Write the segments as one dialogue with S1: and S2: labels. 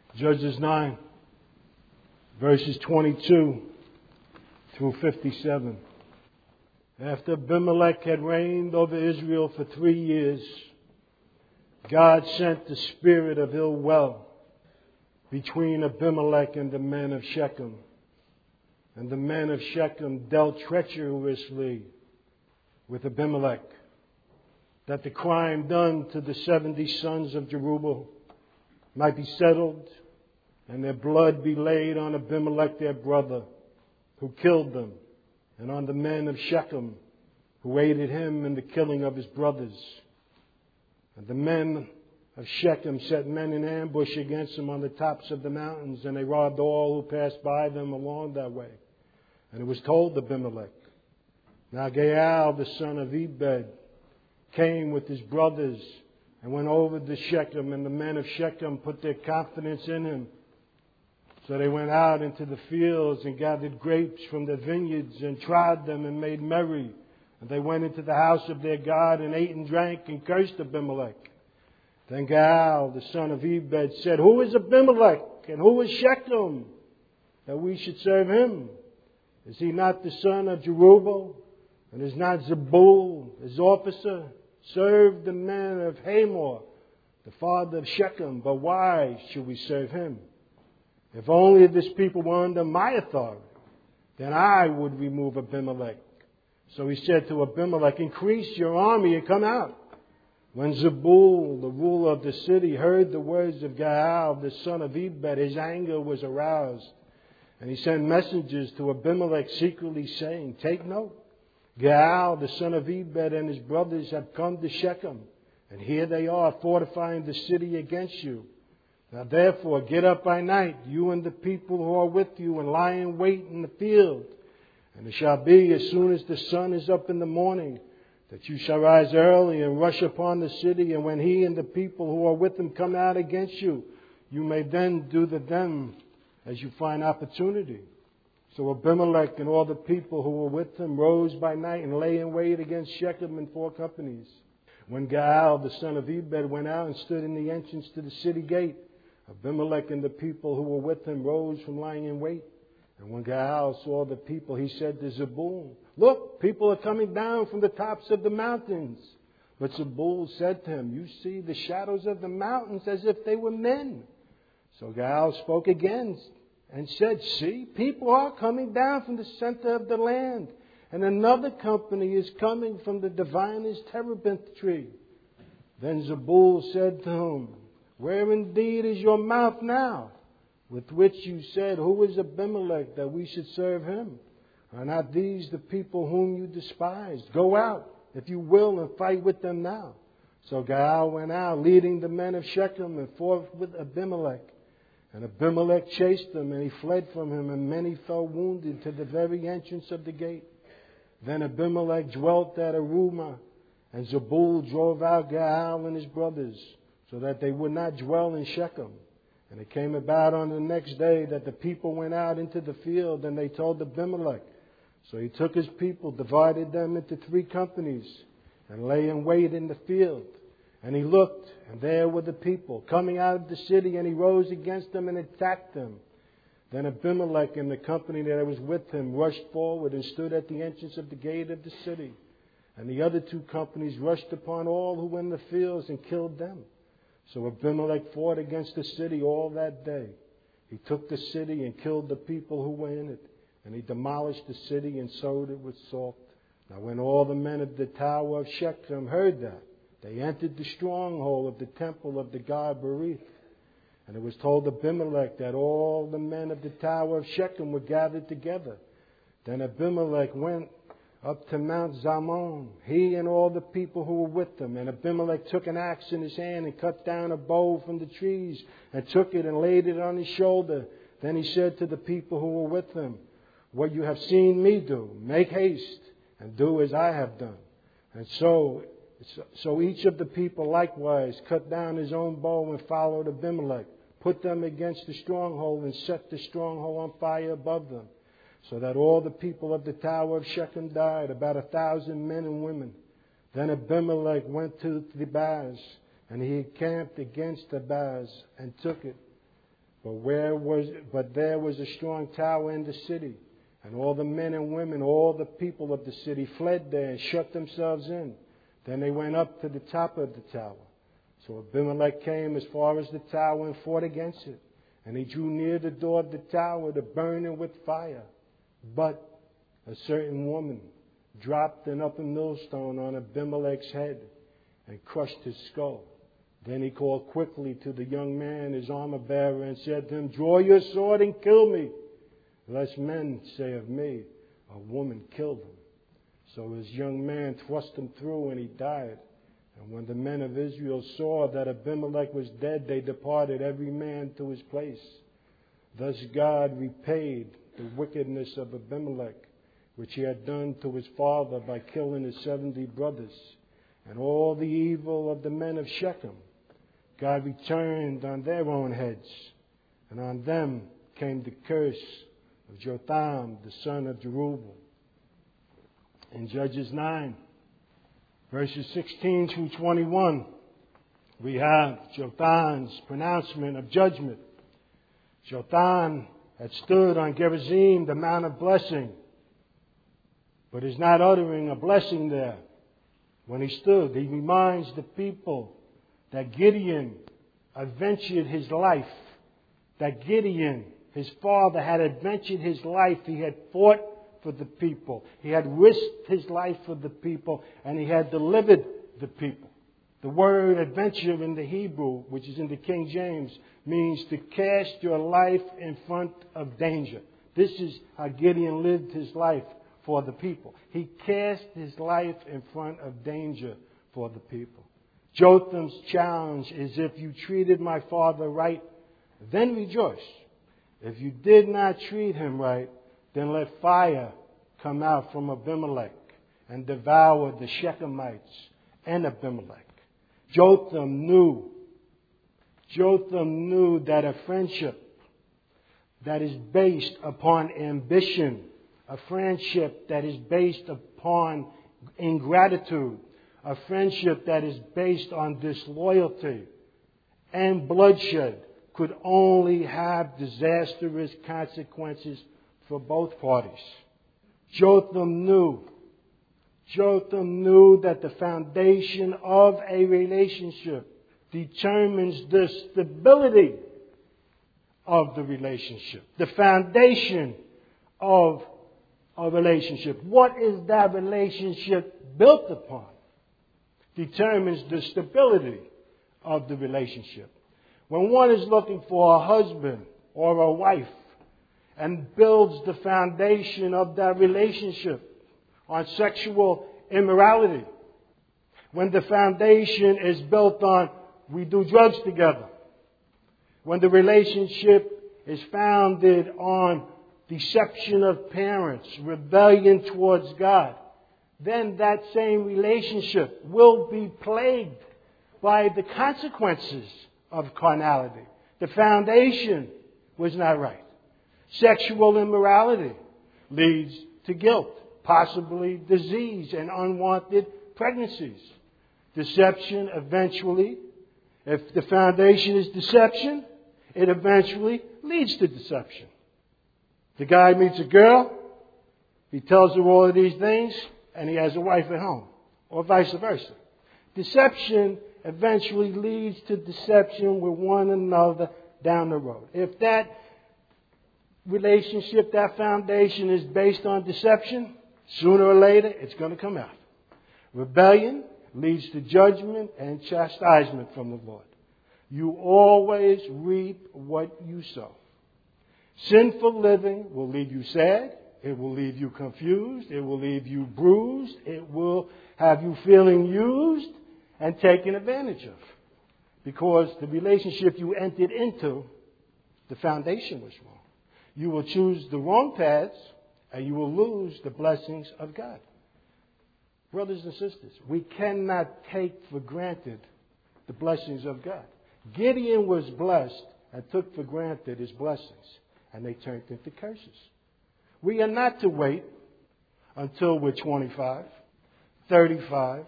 S1: Judges 9, verses 22 through 57. After Abimelech had reigned over Israel for 3 years, God sent the spirit of ill will between Abimelech and the men of Shechem. And the men of Shechem dealt treacherously with Abimelech, that the crime done to the 70 sons of Jerubbaal might be settled, and their blood be laid on Abimelech their brother, who killed them, and on the men of Shechem, who aided him in the killing of his brothers. And the men of Shechem set men in ambush against him on the tops of the mountains, and they robbed all who passed by them along that way. And it was told Abimelech. Now Gaal, the son of Ebed, came with his brothers and went over to Shechem, and the men of Shechem put their confidence in him. So they went out into the fields and gathered grapes from the vineyards and trod them and made merry. And they went into the house of their God and ate and drank and cursed Abimelech. Then Gaal, the son of Ebed, said, "Who is Abimelech and who is Shechem, that we should serve him? Is he not the son of Jerubbaal? And is not Zebul, his officer, served the men of Hamor, the father of Shechem? But why should we serve him? If only this people were under my authority, then I would remove Abimelech." So he said to Abimelech, "Increase your army and come out." When Zebul, the ruler of the city, heard the words of Gaal, the son of Ebed, his anger was aroused. And he sent messengers to Abimelech secretly, saying, "Take note. Gaal, the son of Ebed, and his brothers have come to Shechem, and here they are fortifying the city against you. Now therefore get up by night, you and the people who are with you, and lie in wait in the field. And it shall be, as soon as the sun is up in the morning, that you shall rise early and rush upon the city, and when he and the people who are with him come out against you, you may then do to them as you find opportunity." So Abimelech and all the people who were with him rose by night and lay in wait against Shechem in 4 companies. When Gaal, the son of Ebed, went out and stood in the entrance to the city gate, Abimelech and the people who were with him rose from lying in wait. And when Gaal saw the people, he said to Zebul, "Look, people are coming down from the tops of the mountains." But Zebul said to him, "You see the shadows of the mountains as if they were men." So Gaal spoke again and said, "See, people are coming down from the center of the land, and another company is coming from the diviner's terebinth tree." Then Zebul said to him, "Where indeed is your mouth now, with which you said, 'Who is Abimelech, that we should serve him?' Are not these the people whom you despised? Go out, if you will, and fight with them now." So Gaal went out, leading the men of Shechem, and fought with Abimelech. And Abimelech chased them, and he fled from him, and many fell wounded to the very entrance of the gate. Then Abimelech dwelt at Arumah, and Zebul drove out Gaal and his brothers, so that they would not dwell in Shechem. And it came about on the next day that the people went out into the field, and they told Abimelech. So he took his people, divided them into 3 companies, and lay in wait in the field. And he looked, and there were the people coming out of the city, and he rose against them and attacked them. Then Abimelech and the company that was with him rushed forward and stood at the entrance of the gate of the city. And the other 2 companies rushed upon all who were in the fields and killed them. So Abimelech fought against the city all that day. He took the city and killed the people who were in it. And he demolished the city and sowed it with salt. Now when all the men of the tower of Shechem heard that, they entered the stronghold of the temple of the god Berith. And it was told Abimelech that all the men of the tower of Shechem were gathered together. Then Abimelech went up to Mount Zalmon, he and all the people who were with him. And Abimelech took an axe in his hand and cut down a bow from the trees, and took it and laid it on his shoulder. Then he said to the people who were with him, "What you have seen me do, make haste and do as I have done." And so each of the people likewise cut down his own bow and followed Abimelech, put them against the stronghold, and set the stronghold on fire above them, so that all the people of the tower of Shechem died, about 1,000 men and women. Then Abimelech went to the Thebaz, and he encamped against Thebaz and took it. And Abimelech went up to Mount Zalmon, he and all the people who were with him. And it was told Abimelech that all the men of the tower of Shechem were gathered together. Then Abimelech went to Thebaz, and he encamped against Thebaz and took it. But there was a strong tower in the city, and all the men and women, all the people of the city fled there and shut themselves in. Then they went up to the top of the tower. So Abimelech came as far as the tower and fought against it. And he drew near the door of the tower to burn it with fire. But a certain woman dropped an upper millstone on Abimelech's head and crushed his skull. Then he called quickly to the young man, his armor bearer, and said to him, "Draw your sword and kill me, lest men say of me, a woman killed him." So his young man thrust him through, and he died. And when the men of Israel saw that Abimelech was dead, they departed, every man to his place. Thus God repaid the wickedness of Abimelech, which he had done to his father by killing his 70 brothers. And all the evil of the men of Shechem, God returned on their own heads. And on them came the curse of Jotham, the son of Jerubbaal. In Judges 9, verses 16 through 21, we have Jotham's pronouncement of judgment. Jotham had stood on Gerizim, the Mount of Blessing, but is not uttering a blessing there. When he stood, he reminds the people that Gideon adventured his life, that Gideon, his father, had adventured his life. He had fought for the people. He had risked his life for the people, and he had delivered the people. The word adventure in the Hebrew, which is in the King James, means to cast your life in front of danger. This is how Gideon lived his life for the people. He cast his life in front of danger for the people. Jotham's challenge is, if you treated my father right, then rejoice. If you did not treat him right, then let fire come out from Abimelech and devour the Shechemites and Abimelech. Jotham knew that a friendship that is based upon ambition, a friendship that is based upon ingratitude, a friendship that is based on disloyalty and bloodshed could only have disastrous consequences for both parties. Jotham knew that the foundation of a relationship determines the stability of the relationship. The foundation of a relationship. What is that relationship built upon? Determines the stability of the relationship. When one is looking for a husband or a wife and builds the foundation of that relationship on sexual immorality, when the foundation is built on we do drugs together, when the relationship is founded on deception of parents, rebellion towards God, then that same relationship will be plagued by the consequences of carnality. The foundation was not right. Sexual immorality leads to guilt, possibly disease and unwanted pregnancies. Deception eventually, if the foundation is deception, it eventually leads to deception. The guy meets a girl, he tells her all of these things, and he has a wife at home, or vice versa. Deception eventually leads to deception with one another down the road. If that relationship, that foundation is based on deception, sooner or later it's going to come out. Rebellion leads to judgment and chastisement from the Lord. You always reap what you sow. Sinful living will leave you sad. It will leave you confused. It will leave you bruised. It will have you feeling used and taken advantage of. Because the relationship you entered into, the foundation was wrong. You will choose the wrong paths and you will lose the blessings of God. Brothers and sisters, we cannot take for granted the blessings of God. Gideon was blessed and took for granted his blessings, and they turned into curses. We are not to wait until we're 25, 35,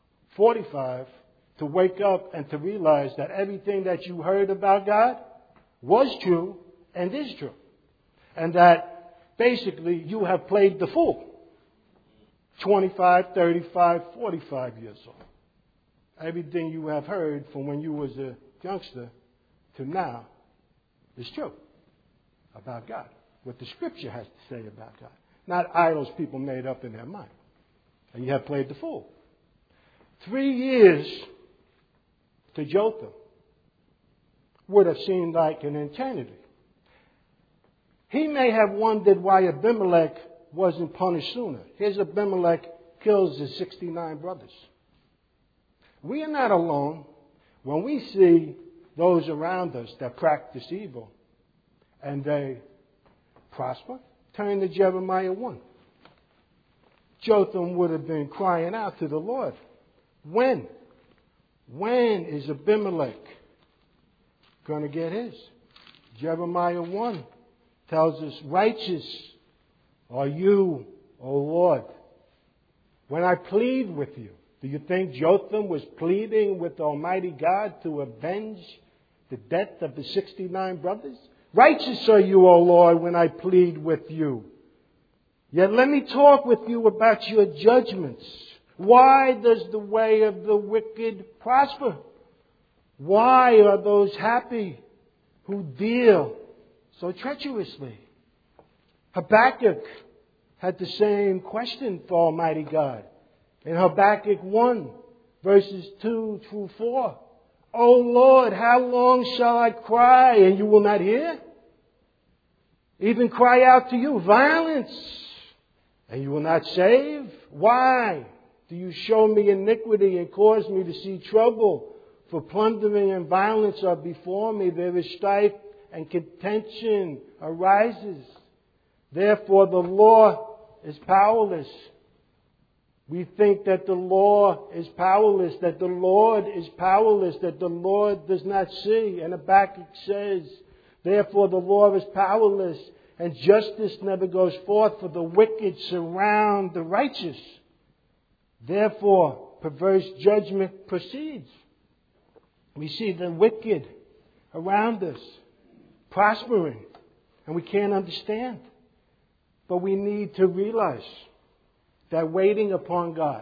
S1: 45 to wake up and to realize that everything that you heard about God was true and is true. And that basically you have played the fool. 25, 35, 45 years old. Everything you have heard from when you was a youngster to now is true about God. What the Scripture has to say about God. Not idols people made up in their mind. And you have played the fool. 3 years to Jotham would have seemed like an eternity. He may have wondered why Abimelech wasn't punished sooner. Here's Abimelech kills his 69 brothers. We are not alone when we see those around us that practice evil and they prosper. Turn to Jeremiah 1. Jotham would have been crying out to the Lord. When is Abimelech going to get his? Jeremiah 1 tells us, righteous are you, O Lord, when I plead with you. Do you think Jotham was pleading with Almighty God to avenge the death of the 69 brothers? Righteous are you, O Lord, when I plead with you. Yet let me talk with you about your judgments. Why does the way of the wicked prosper? Why are those happy who deal so treacherously? Habakkuk had the same question for Almighty God. In Habakkuk 1, verses 2 through 4. O Lord, how long shall I cry and you will not hear? Even cry out to you, violence, and you will not save? Why do you show me iniquity and cause me to see trouble? For plundering and violence are before me. There is strife and contention arises. Therefore the law is powerless. We think that the law is powerless, that the Lord is powerless, that the Lord does not see. And Habakkuk says, therefore the law is powerless, and justice never goes forth, for the wicked surround the righteous. Therefore, perverse judgment proceeds. We see the wicked around us prospering, and we can't understand. But we need to realize that waiting upon God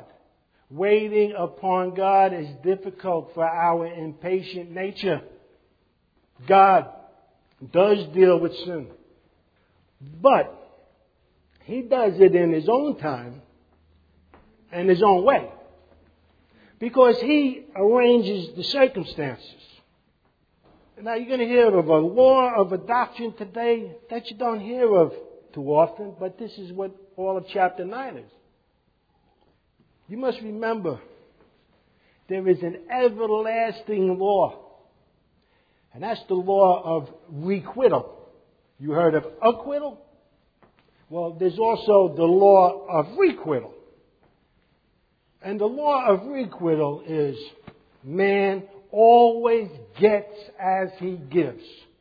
S1: is difficult for our impatient nature. God does deal with sin, but He does it in His own time and His own way, because He arranges the circumstances. Now you're going to hear of a law, of a doctrine today that you don't hear of too often, but this is what all of chapter 9 is. You must remember, there is an everlasting law, and that's the law of requital. You heard of acquittal? Well, there's also the law of requital. And the law of requital is man always gets as he gives.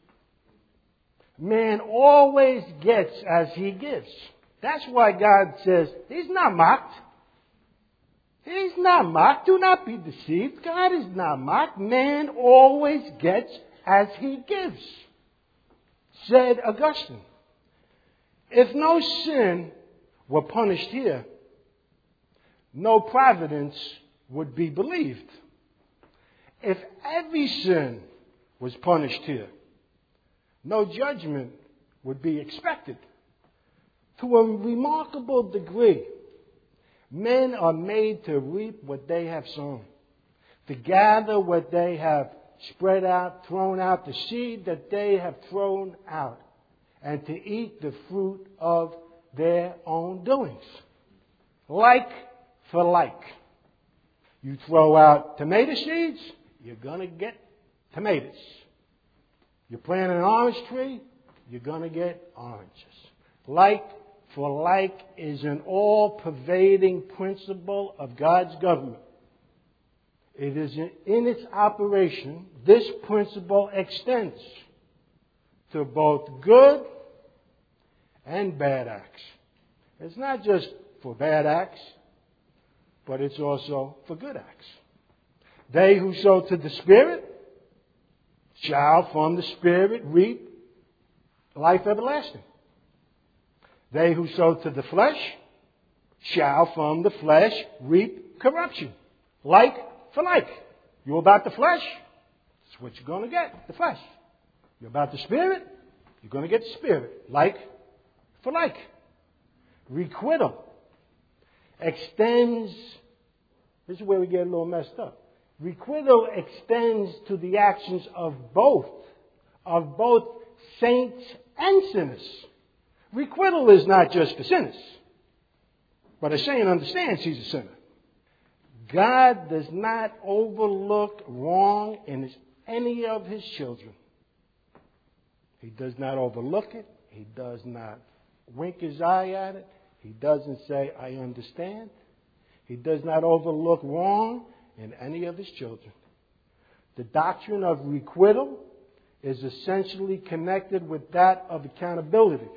S1: Man always gets as he gives. That's why God says, He's not mocked. He's not mocked. Do not be deceived. God is not mocked. Man always gets as he gives. Said Augustine. If no sin were punished here, no providence would be believed. If every sin was punished here, no judgment would be expected. To a remarkable degree, men are made to reap what they have sown, to gather what they have spread out, thrown out, the seed that they have thrown out, and to eat the fruit of their own doings. Like for like. You throw out tomato seeds, you're going to get tomatoes. You plant an orange tree, you're going to get oranges. Like for like is an all-pervading principle of God's government. It is in its operation, this principle extends to both good and bad acts. It's not just for bad acts, but it's also for good acts. They who sow to the Spirit shall from the Spirit reap life everlasting. They who sow to the flesh shall from the flesh reap corruption. Like for like. You're about the flesh, that's what you're going to get, the flesh. You're about the Spirit, you're going to get the Spirit. Like for like. Requital extends, this is where we get a little messed up. Requital extends to the actions of both saints and sinners. Requital is not just for sinners, but a saint understands he's a sinner. God does not overlook wrong in any of his children. He does not overlook it. He does not wink his eye at it. He doesn't say, I understand. He does not overlook wrong in any of his children. The doctrine of requital is essentially connected with that of accountability.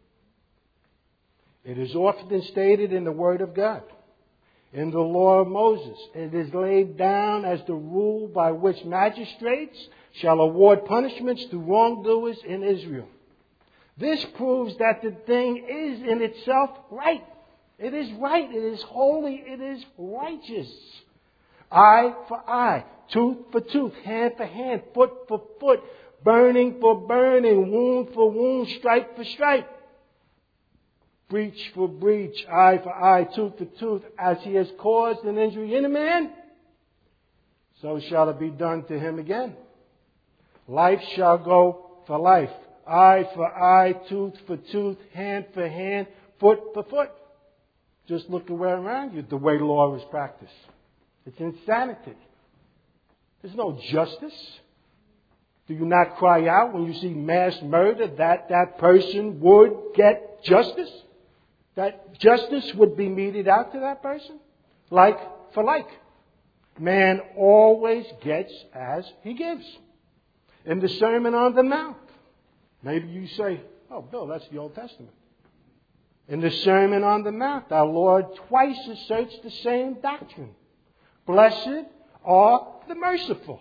S1: It is often stated in the Word of God. In the law of Moses, it is laid down as the rule by which magistrates shall award punishments to wrongdoers in Israel. This proves that the thing is in itself right. It is right. It is holy. It is righteous. Eye for eye, tooth for tooth, hand for hand, foot for foot, burning for burning, wound for wound, stripe for stripe. Breach for breach, eye for eye, tooth for tooth. As he has caused an injury in a man, so shall it be done to him again. Life shall go for life. Eye for eye, tooth for tooth, hand for hand, foot for foot. Just look around you, the way law is practiced. It's insanity. There's no justice. Do you not cry out when you see mass murder that person would get justice? That justice would be meted out to that person? Like for like. Man always gets as he gives. In the Sermon on the Mount, maybe you say, oh, Bill, that's the Old Testament. In the Sermon on the Mount, our Lord twice asserts the same doctrine. Blessed are the merciful.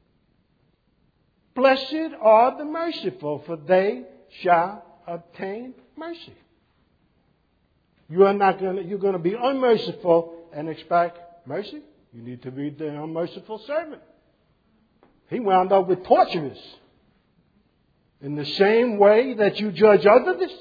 S1: Blessed are the merciful, for they shall obtain mercy. You're going to be unmerciful and expect mercy. You need to read the unmerciful servant. He wound up with torturers. In the same way that you judge others,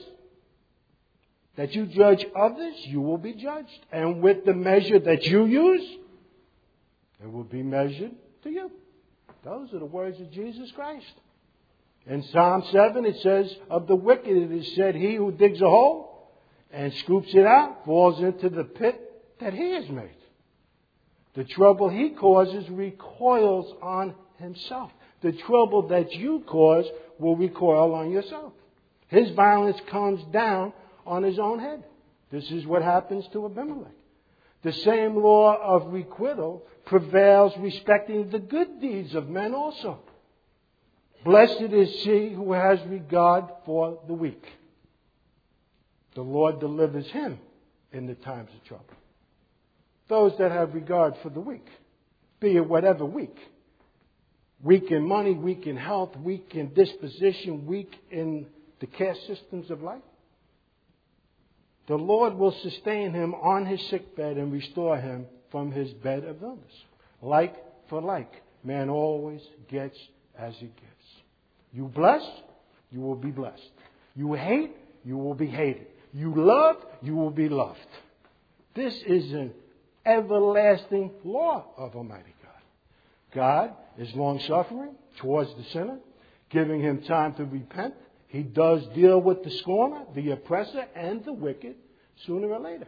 S1: you will be judged. And with the measure that you use, it will be measured to you. Those are the words of Jesus Christ. In Psalm 7, it says, of the wicked it is said, he who digs a hole and scoops it out falls into the pit that he has made. The trouble he causes recoils on himself. The trouble that you cause will recoil on yourself. His violence comes down on his own head. This is what happens to Abimelech. The same law of requital prevails respecting the good deeds of men also. Blessed is he who has regard for the weak. The Lord delivers him in the times of trouble. Those that have regard for the weak, be it whatever weak. Weak in money, weak in health, weak in disposition, weak in the caste systems of life. The Lord will sustain him on his sickbed and restore him from his bed of illness. Like for like, man always gets as he gives. You bless, you will be blessed. You hate, you will be hated. You love, you will be loved. This is an everlasting law of Almighty God. God is long-suffering towards the sinner, giving him time to repent. He does deal with the scorner, the oppressor, and the wicked sooner or later.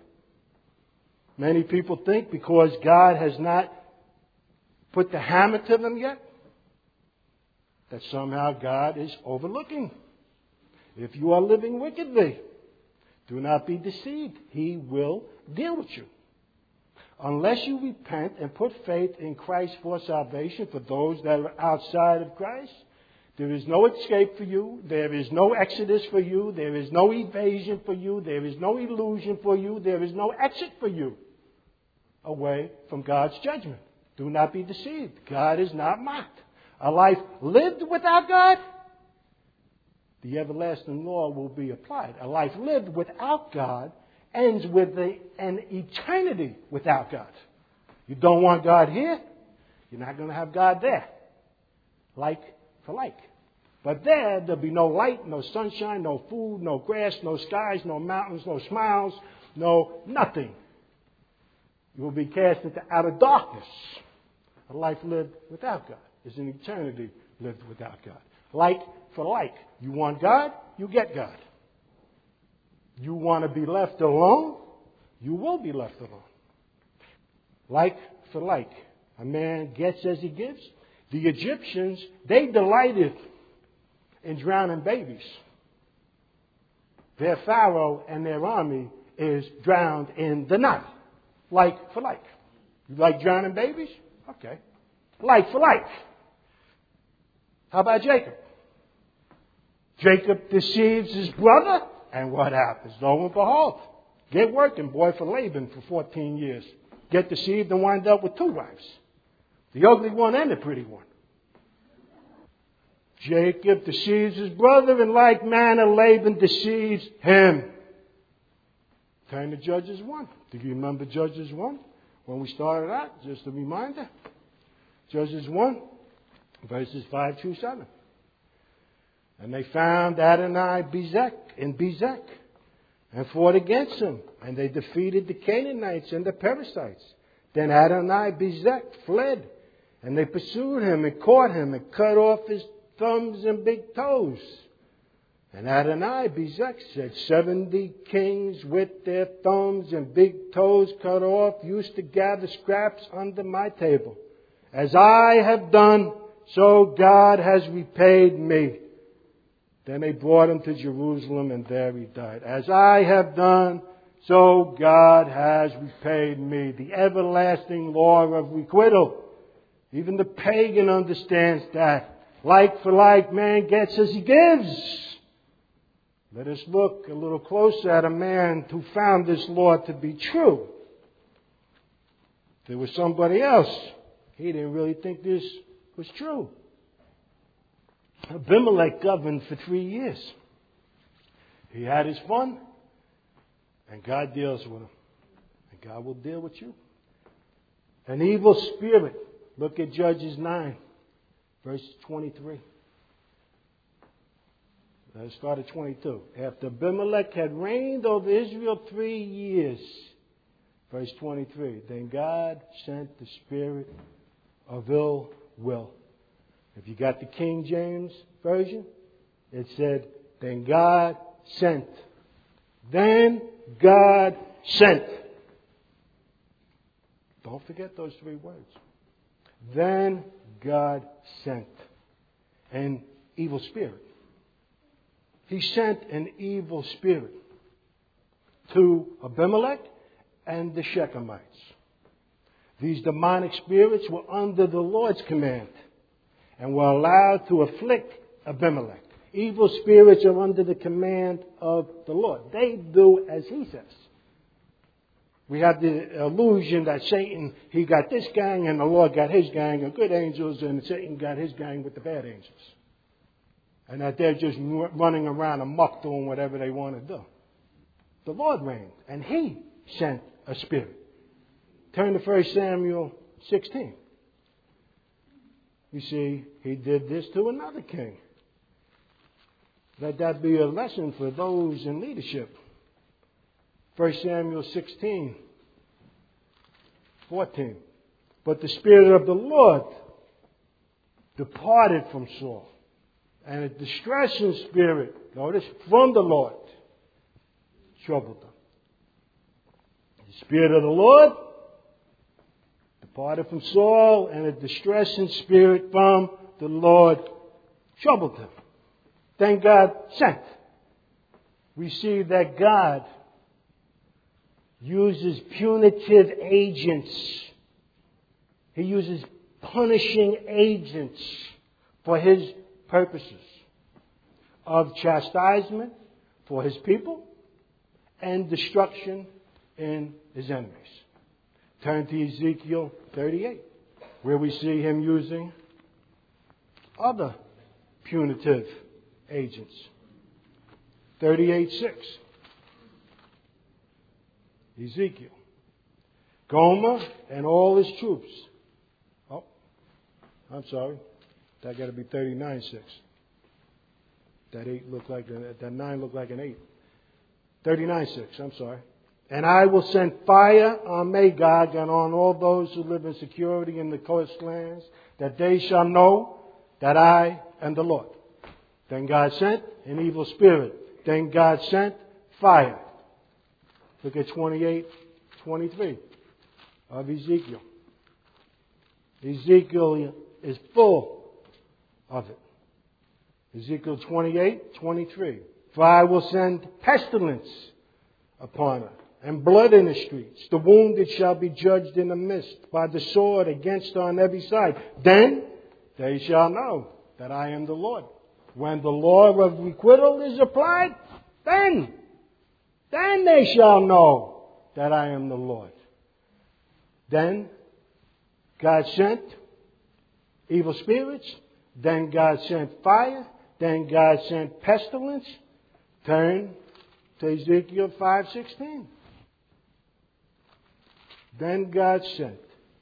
S1: Many people think because God has not put the hammer to them yet, that somehow God is overlooking. If you are living wickedly, do not be deceived. He will deal with you. Unless you repent and put faith in Christ for salvation for those that are outside of Christ, there is no escape for you. There is no exodus for you. There is no evasion for you. There is no illusion for you. There is no exit for you away from God's judgment. Do not be deceived. God is not mocked. a life lived without God, the everlasting law will be applied. A life lived without God ends with an eternity without God. You don't want God here, you're not going to have God there. Like for like. But there'll be no light, no sunshine, no food, no grass, no skies, no mountains, no smiles, no nothing. You will be cast into outer darkness. A life lived without God is an eternity lived without God. Like for like. You want God, you get God. You want to be left alone, you will be left alone. Like for like. A man gets as he gives. The Egyptians, they delighted in drowning babies. Their Pharaoh and their army is drowned in the Nile. Like for like. You like drowning babies? Okay. Like for like. How about Jacob? Jacob deceives his brother, and what happens? Lo and behold, get working, boy, for Laban for 14 years. Get deceived and wind up with 2 wives. The ugly one and the pretty one. Jacob deceives his brother, in like manner Laban deceives him. Turn to Judges 1. Do you remember Judges 1? When we started out, just a reminder. Judges 1, verses 5 through 7. And they found Adonai in Bezek and fought against him. And they defeated the Canaanites and the Perizzites. Then Adonai Bezek fled. And they pursued him and caught him and cut off his thumbs and big toes. And Adonai Bezek said, 70 kings with their thumbs and big toes cut off used to gather scraps under my table. As I have done, so God has repaid me. Then they brought him to Jerusalem, and there he died. As I have done, so God has repaid me. The everlasting law of requital. Even the pagan understands that. Like for like, man gets as he gives. Let us look a little closer at a man who found this law to be true. There was somebody else. He didn't really think this was true. Abimelech governed for 3 years. He had his fun, and God deals with him. And God will deal with you. An evil spirit. Look at Judges 9, verse 23. Let's start at 22. After Abimelech had reigned over Israel 3 years, verse 23, then God sent the spirit of ill will. If you got the King James Version, it said, then God sent. Then God sent. Don't forget those 3 words. Then God sent an evil spirit. He sent an evil spirit to Abimelech and the Shechemites. These demonic spirits were under the Lord's command and were allowed to afflict Abimelech. Evil spirits are under the command of the Lord. They do as he says. We have the illusion that Satan, he got this gang and the Lord got his gang of good angels, and Satan got his gang with the bad angels. And that they're just running around amok doing whatever they want to do. The Lord reigned, and he sent a spirit. Turn to 1 Samuel 16. You see, he did this to another king. Let that be a lesson for those in leadership. 1 Samuel 16, 14. But the Spirit of the Lord departed from Saul. And a distressing spirit, notice, from the Lord, troubled them. The Spirit of the Lord departed from Saul, and a distressing spirit from the Lord troubled him. Then God sent. We see that God uses punitive agents. He uses punishing agents for his purposes of chastisement for his people and destruction in his enemies. Turn to Ezekiel 38, where we see him using other punitive agents. 38:6. Ezekiel. Gomer and all his troops. Oh, I'm sorry. That got to be 39:6. That 9 looked like an 8. 39:6. I'm sorry. And I will send fire on Magog and on all those who live in security in the coastlands, that they shall know that I am the Lord. Then God sent an evil spirit. Then God sent fire. Look at 28:23 of Ezekiel. Ezekiel is full of it. Ezekiel 28:23. For I will send pestilence upon her, and blood in the streets. The wounded shall be judged in the midst by the sword against her on every side. Then they shall know that I am the Lord. When the law of requital is applied, then they shall know that I am the Lord. Then God sent evil spirits. Then God sent fire. Then God sent pestilence. Turn to Ezekiel 5:16. Then God sent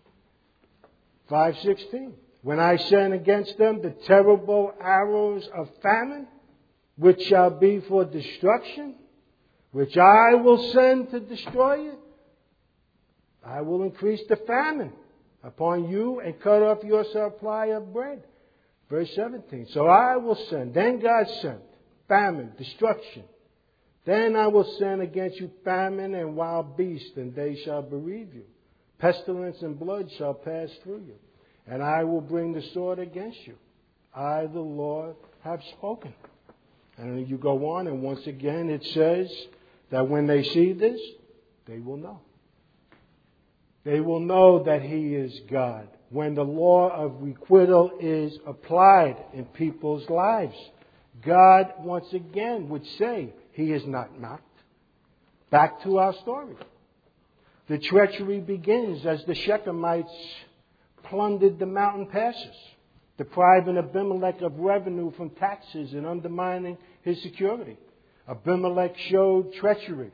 S1: 5:16. When I send against them the terrible arrows of famine, which shall be for destruction, which I will send to destroy you, I will increase the famine upon you and cut off your supply of bread. Verse 17. So I will send. Then God sent famine, destruction. Then I will send against you famine and wild beasts, and they shall bereave you. Pestilence and blood shall pass through you, and I will bring the sword against you. I, the Lord, have spoken. And you go on, and once again it says that when they see this, they will know. They will know that He is God. When the law of requital is applied in people's lives, God once again would say He is not mocked. Back to our story. The treachery begins as the Shechemites plundered the mountain passes, depriving Abimelech of revenue from taxes and undermining his security. Abimelech showed treachery.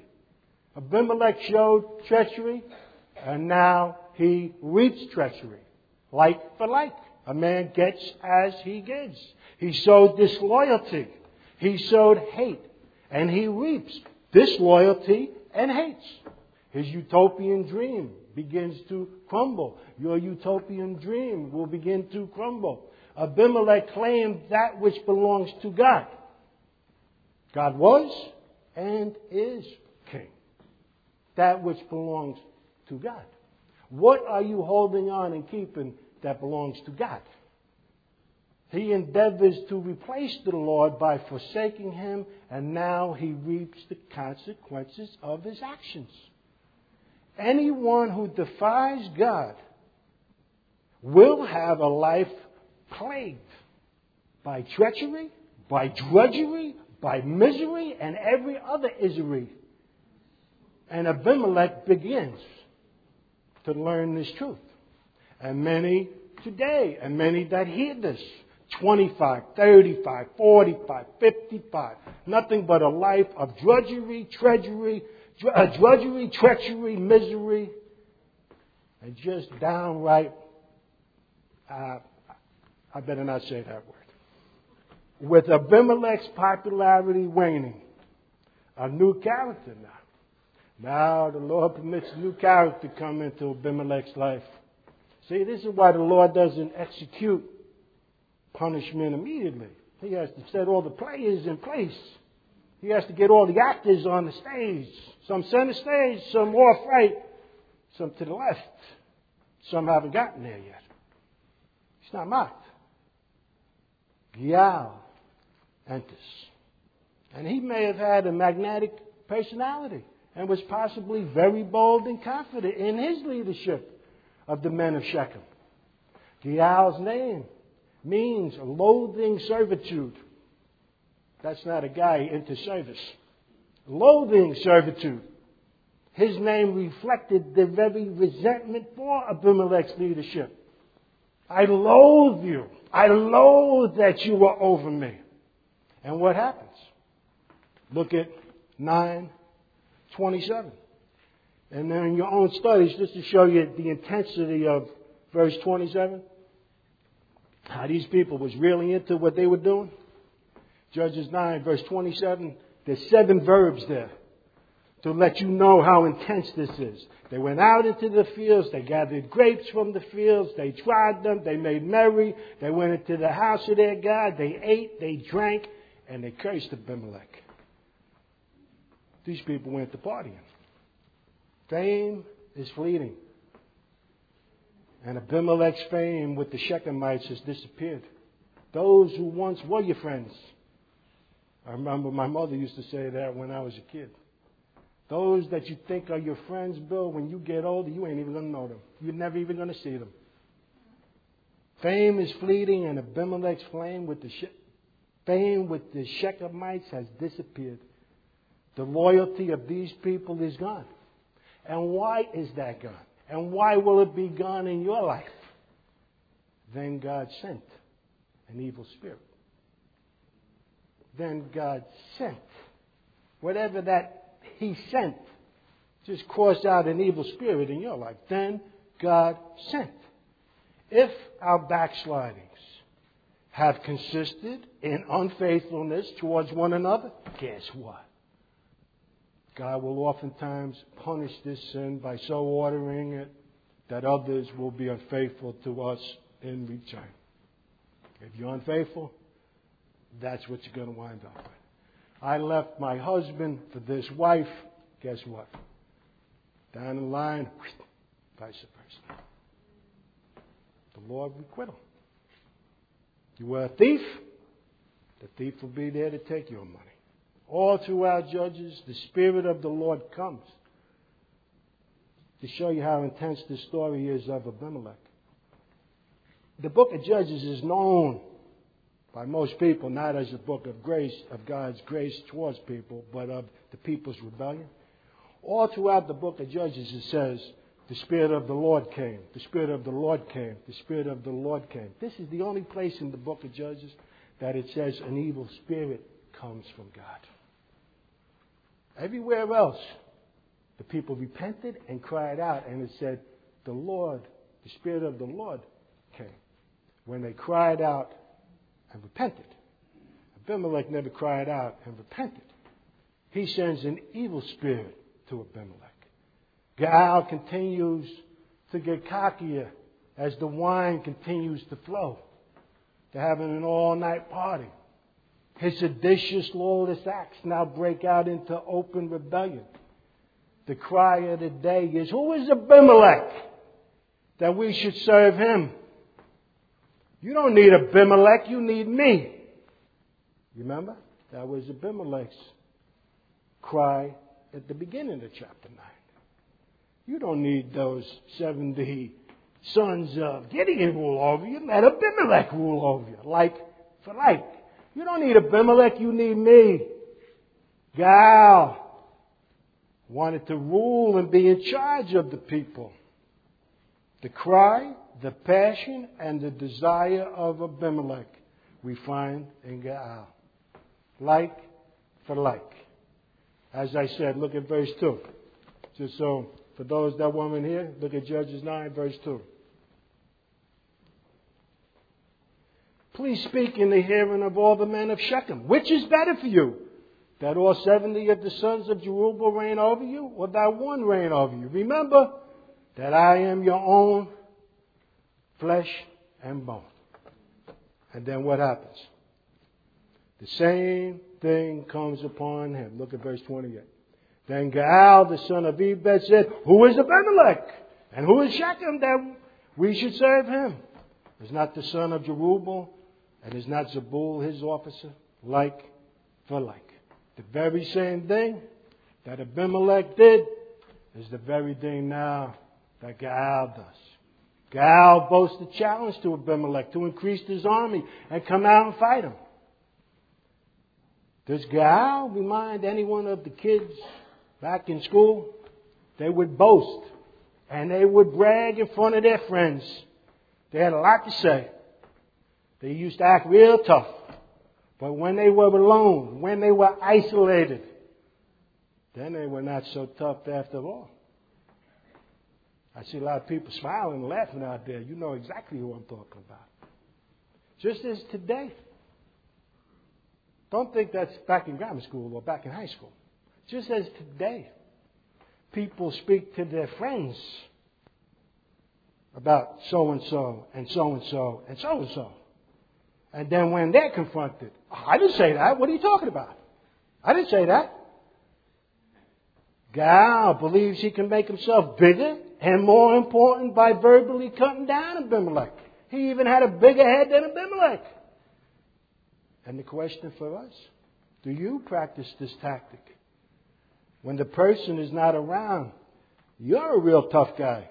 S1: And now he reaps treachery. Like for like. A man gets as he gives. He sowed disloyalty. He sowed hate. And he reaps disloyalty and hates. His utopian dream begins to crumble. Your utopian dream will begin to crumble. Abimelech claimed that which belongs to God. God was and is king. That which belongs to God. What are you holding on and keeping that belongs to God? He endeavors to replace the Lord by forsaking Him, and now he reaps the consequences of his actions. Anyone who defies God will have a life plagued by treachery, by drudgery, by misery, and every other issery. And Abimelech begins to learn this truth. And many today, and many that hear this, 25, 35, 45, 55, nothing but a life of drudgery, treachery, misery, and just downright, I better not say that word. With Abimelech's popularity waning, a new character now. Now the Lord permits a new character to come into Abimelech's life. See, this is why the Lord doesn't execute punishment immediately. He has to set all the players in place. He has to get all the actors on the stage. Some center stage, some off right, some to the left. Some haven't gotten there yet. He's not mocked. Gial enters. And he may have had a magnetic personality and was possibly very bold and confident in his leadership of the men of Shechem. Gial's name means loathing servitude. That's not a guy into service. Loathing servitude. His name reflected the very resentment for Abimelech's leadership. I loathe you. I loathe that you were over me. And what happens? Look at 9:27. And then in your own studies, just to show you the intensity of verse 27, how these people was really into what they were doing. Judges 9, verse 27, there's 7 verbs there to let you know how intense this is. They went out into the fields, they gathered grapes from the fields, they tried them, they made merry, they went into the house of their God, they ate, they drank, and they cursed Abimelech. These people went to partying. Fame is fleeting. And Abimelech's fame with the Shechemites has disappeared. Those who once were your friends. I remember my mother used to say that when I was a kid. Those that you think are your friends, Bill, when you get older, you ain't even going to know them. You're never even going to see them. Fame is fleeting, and Abimelech's fame with the Shechemites has disappeared. The loyalty of these people is gone. And why is that gone? And why will it be gone in your life? Then God sent an evil spirit. Then God sent. Whatever that He sent just caused out an evil spirit in your life. Then God sent. If our backslidings have consisted in unfaithfulness towards one another, guess what? God will oftentimes punish this sin by so ordering it that others will be unfaithful to us in return. If you're unfaithful, that's what you're going to wind up with. I left my husband for this wife. Guess what? Down the line, vice versa. The Lord requite him. You were a thief, the thief will be there to take your money. All throughout Judges, the Spirit of the Lord comes to show you how intense the story is of Abimelech. The book of Judges is known by most people not as a book of grace, of God's grace towards people, but of the people's rebellion. All throughout the book of Judges it says, the Spirit of the Lord came, the Spirit of the Lord came, the Spirit of the Lord came. This is the only place in the book of Judges that it says an evil spirit comes from God. Everywhere else, the people repented and cried out, and it said, the Lord, the Spirit of the Lord came. When they cried out and repented. Abimelech never cried out and repented. He sends an evil spirit to Abimelech. Gaal continues to get cockier as the wine continues to flow. They're having an all-night party. His seditious, lawless acts now break out into open rebellion. The cry of the day is, who is Abimelech that we should serve him? You don't need Abimelech, you need me. Remember? That was Abimelech's cry at the beginning of chapter 9. You don't need those 70 sons of Gideon rule over you. Let Abimelech rule over you, like for like. You don't need Abimelech, you need me. Gaal wanted to rule and be in charge of the people. The cry, the passion, and the desire of Abimelech we find in Gaal. Like for like. As I said, look at verse 2. Just so, for those that weren't here, look at Judges 9, verse 2. Please speak in the hearing of all the men of Shechem. Which is better for you? That all 70 of the sons of Jerubbaal reign over you, or that one reign over you? Remember that I am your own flesh and bone. And then what happens? The same thing comes upon him. Look at verse 28. Then Gaal, the son of Ebed, said, who is Abimelech? And who is Shechem that we should serve him? Is not the son of Jerubbaal, and is not Zebul his officer? Like for like. The very same thing that Abimelech did is the very thing now that Gaal does. Gaal boasts a challenge to Abimelech to increase his army and come out and fight him. Does Gaal remind anyone of the kids back in school? They would boast and they would brag in front of their friends. They had a lot to say. They used to act real tough. But when they were alone, when they were isolated, then they were not so tough after all. I see a lot of people smiling and laughing out there. You know exactly who I'm talking about. Just as today. Don't think that's back in grammar school or back in high school. Just as today, people speak to their friends about so-and-so and so-and-so and so-and-so. And then when they're confronted, I didn't say that. What are you talking about? I didn't say that. Gal believes he can make himself bigger and more important by verbally cutting down Abimelech. He even had a bigger head than Abimelech. And the question for us, do you practice this tactic? When the person is not around, you're a real tough guy.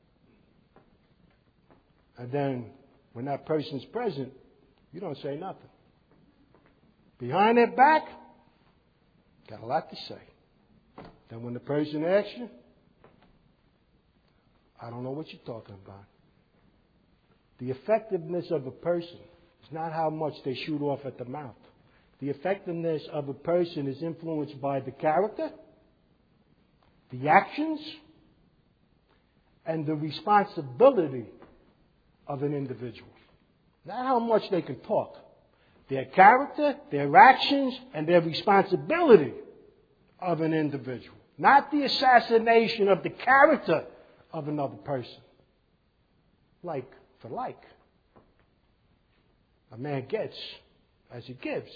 S1: And then when that person's present, you don't say nothing. Behind their back, got a lot to say. Then when the person asks you, I don't know what you're talking about. The effectiveness of a person is not how much they shoot off at the mouth. The effectiveness of a person is influenced by the character, the actions, and the responsibility of an individual. Not how much they can talk. Their character, their actions, and their responsibility of an individual. Not the assassination of the character of another person. Like for like. A man gets as he gives.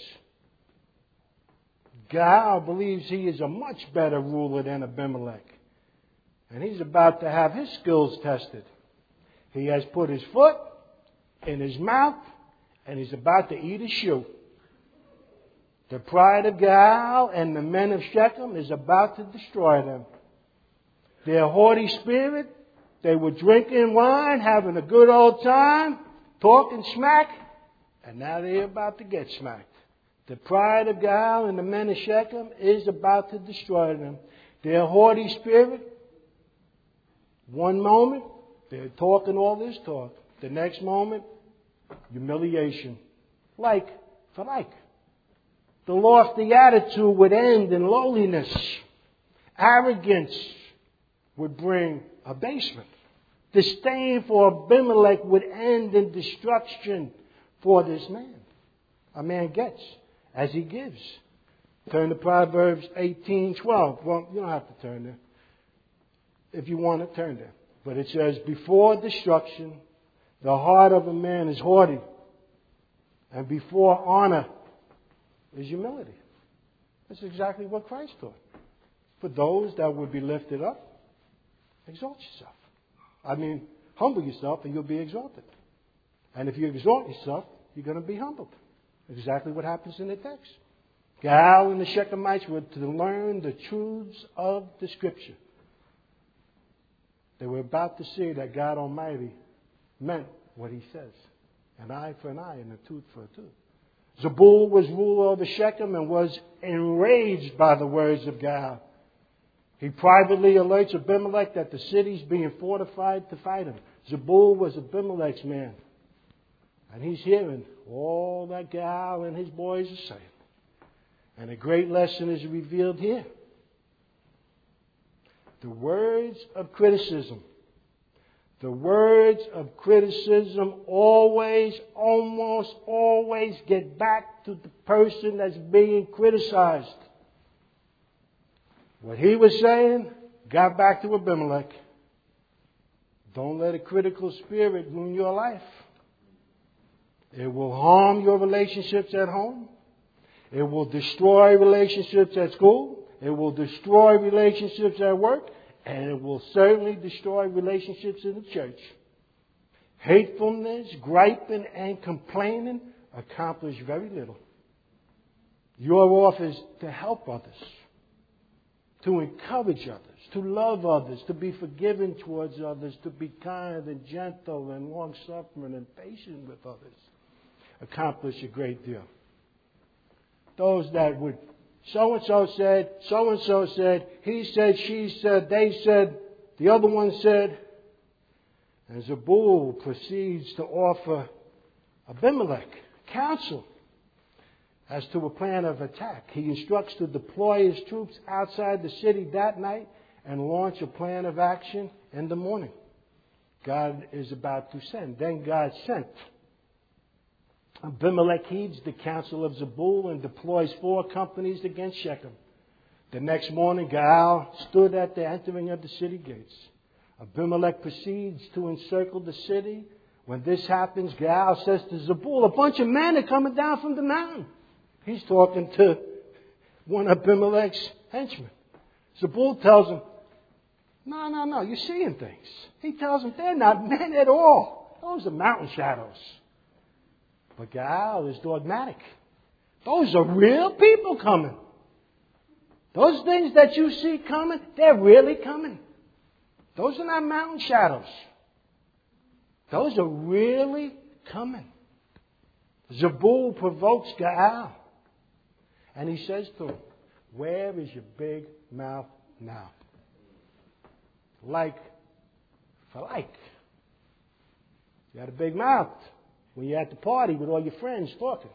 S1: Gal believes he is a much better ruler than Abimelech. And he's about to have his skills tested. He has put his foot in his mouth and he's about to eat his shoe. The pride of Gal and the men of Shechem is about to destroy them. Their haughty spirit, they were drinking wine, having a good old time, talking smack, and now they're about to get smacked. The pride of Gal and the men of Shechem is about to destroy them. Their haughty spirit, one moment, they're talking all this talk. The next moment, humiliation. Like for like. The lofty attitude would end in lowliness. Arrogance would bring abasement. Disdain for Abimelech would end in destruction for this man. A man gets as he gives. Turn to Proverbs 18:12. Well, you don't have to turn there. If you want to, turn there. But it says, before destruction, the heart of a man is haughty. And before honor is humility. That's exactly what Christ taught. For those that would be lifted up, exalt yourself. Humble yourself and you'll be exalted. And if you exalt yourself, you're going to be humbled. Exactly what happens in the text. Gal and the Shechemites were to learn the truths of the Scripture. They were about to see that God Almighty meant what He says. An eye for an eye and a tooth for a tooth. Zebul was ruler over Shechem and was enraged by the words of Gal. He privately alerts Abimelech that the city's being fortified to fight him. Zebul was Abimelech's man. And he's hearing all that Gal and his boys are saying. And a great lesson is revealed here. The words of criticism. The words of criticism almost always get back to the person that's being criticized. What he was saying got back to Abimelech. Don't let a critical spirit ruin your life. It will harm your relationships at home. It will destroy relationships at school. It will destroy relationships at work. And it will certainly destroy relationships in the church. Hatefulness, griping, and complaining accomplish very little. Your office is to help others, to encourage others, to love others, to be forgiving towards others, to be kind and gentle and long-suffering and patient with others. Accomplish a great deal. Those that would so-and-so said, he said, she said, they said, the other one said. And Zebul proceeds to offer Abimelech counsel as to a plan of attack. He instructs to deploy his troops outside the city that night and launch a plan of action in the morning. God is about to send. Then God sent. Abimelech heeds the counsel of Zebul and deploys 4 companies against Shechem. The next morning, Gaal stood at the entering of the city gates. Abimelech proceeds to encircle the city. When this happens, Gaal says to Zebul, a bunch of men are coming down from the mountain. He's talking to one of Abimelech's henchmen. Zebul tells him, no, you're seeing things. He tells him they're not men at all. Those are mountain shadows. But Gaal is dogmatic. Those are real people coming. Those things that you see coming, they're really coming. Those are not mountain shadows. Those are really coming. Zebul provokes Gaal. And he says to him, where is your big mouth now? Like for like. You had a big mouth when you're at the party with all your friends talking.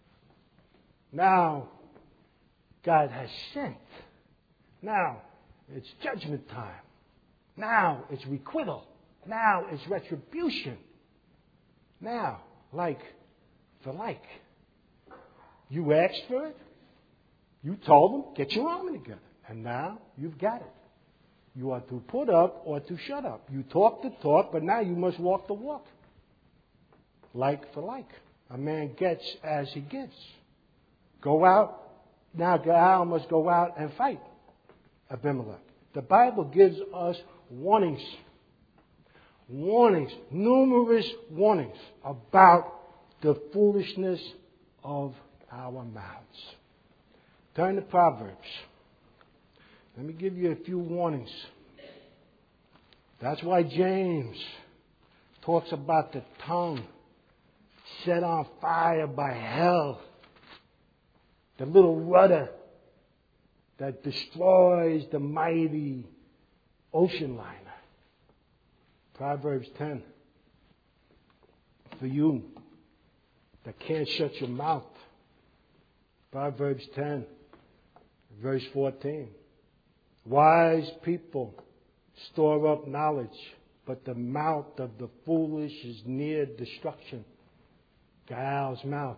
S1: Now, God has sent. Now, it's judgment time. Now, it's requital. Now, it's retribution. Now, like for like. You asked for it. You told them, get your army together. And now, you've got it. You are to put up or to shut up. You talk the talk, but now you must walk the walk. Like for like. A man gets as he gives. Go out. Now Gaal must go out and fight Abimelech. The Bible gives us warnings. Warnings. Numerous warnings about the foolishness of our mouths. Turn to Proverbs. Let me give you a few warnings. That's why James talks about the tongue set on fire by hell. The little rudder that destroys the mighty ocean liner. Proverbs 10. For you that can't shut your mouth. Proverbs 10, verse 14. Wise people store up knowledge, but the mouth of the foolish is near destruction. Gaal's mouth.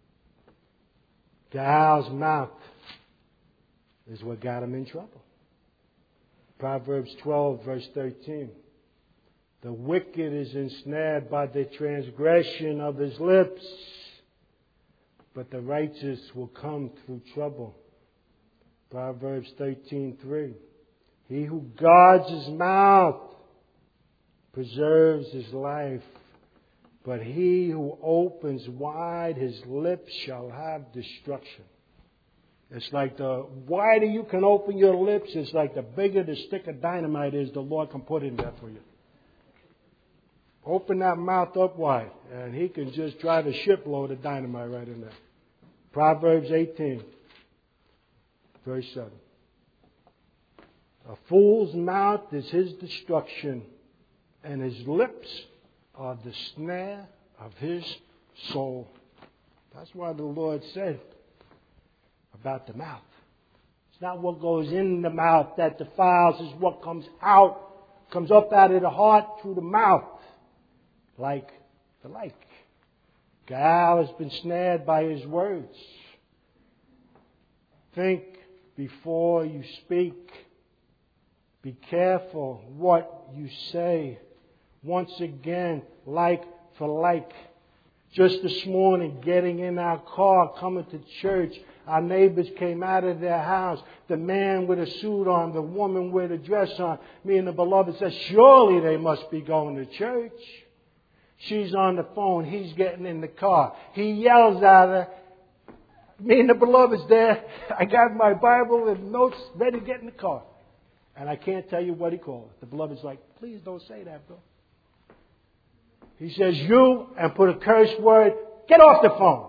S1: Gaal's mouth is what got him in trouble. Proverbs 12, verse 13. The wicked is ensnared by the transgression of his lips, but the righteous will come through trouble. Proverbs 13:3. He who guards his mouth preserves his life, but he who opens wide his lips shall have destruction. It's like the wider you can open your lips, it's like the bigger the stick of dynamite is the Lord can put in there for you. Open that mouth up wide, and he can just drive a shipload of dynamite right in there. Proverbs 18, verse 7. A fool's mouth is his destruction, and his lips are the snare of his soul. That's why the Lord said about the mouth. It's not what goes in the mouth that defiles, it's what comes up out of the heart through the mouth. Like the like. Gaal has been snared by his words. Think before you speak. Be careful what you say. Once again, like for like. Just this morning, getting in our car, coming to church, our neighbors came out of their house. The man with a suit on, the woman with a dress on. Me and the beloved said, surely they must be going to church. She's on the phone. He's getting in the car. He yells at her. Me and the beloved's there. I got my Bible and notes ready to get in the car. And I can't tell you what he called. The beloved's like, please don't say that, bro. He says, you, and put a curse word, get off the phone.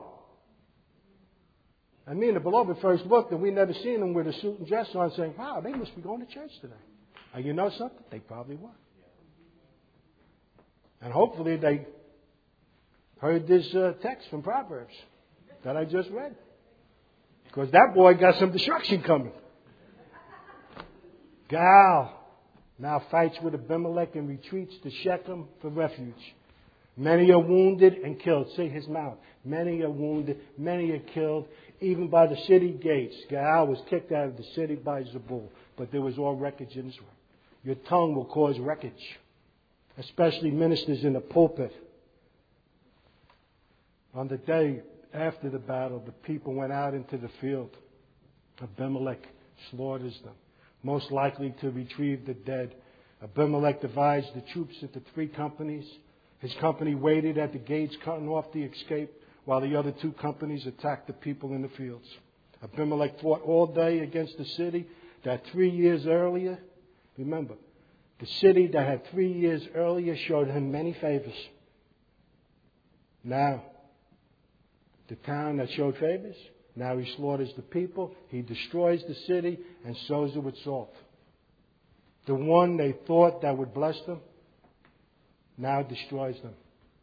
S1: And me and the beloved first looked, and we never seen him with a suit and dress on, saying, wow, they must be going to church today. And you know something? They probably were. And hopefully they heard this text from Proverbs that I just read. Because that boy got some destruction coming. Gal now fights with Abimelech and retreats to Shechem for refuge. Many are wounded and killed. See his mouth. Many are wounded, many are killed, even by the city gates. Gaal was kicked out of the city by Zebul, but there was all wreckage in Israel. Your tongue will cause wreckage, especially ministers in the pulpit. On the day after the battle, the people went out into the field. Abimelech slaughters them, most likely to retrieve the dead. Abimelech divides the troops into 3 companies. His company waited at the gates, cutting off the escape, while the other 2 companies attacked the people in the fields. Abimelech fought all day against the city that 3 years earlier, remember, the city that had 3 years earlier showed him many favors. Now, the town that showed favors, now he slaughters the people, he destroys the city and sows it with salt. The one they thought that would bless them now destroys them.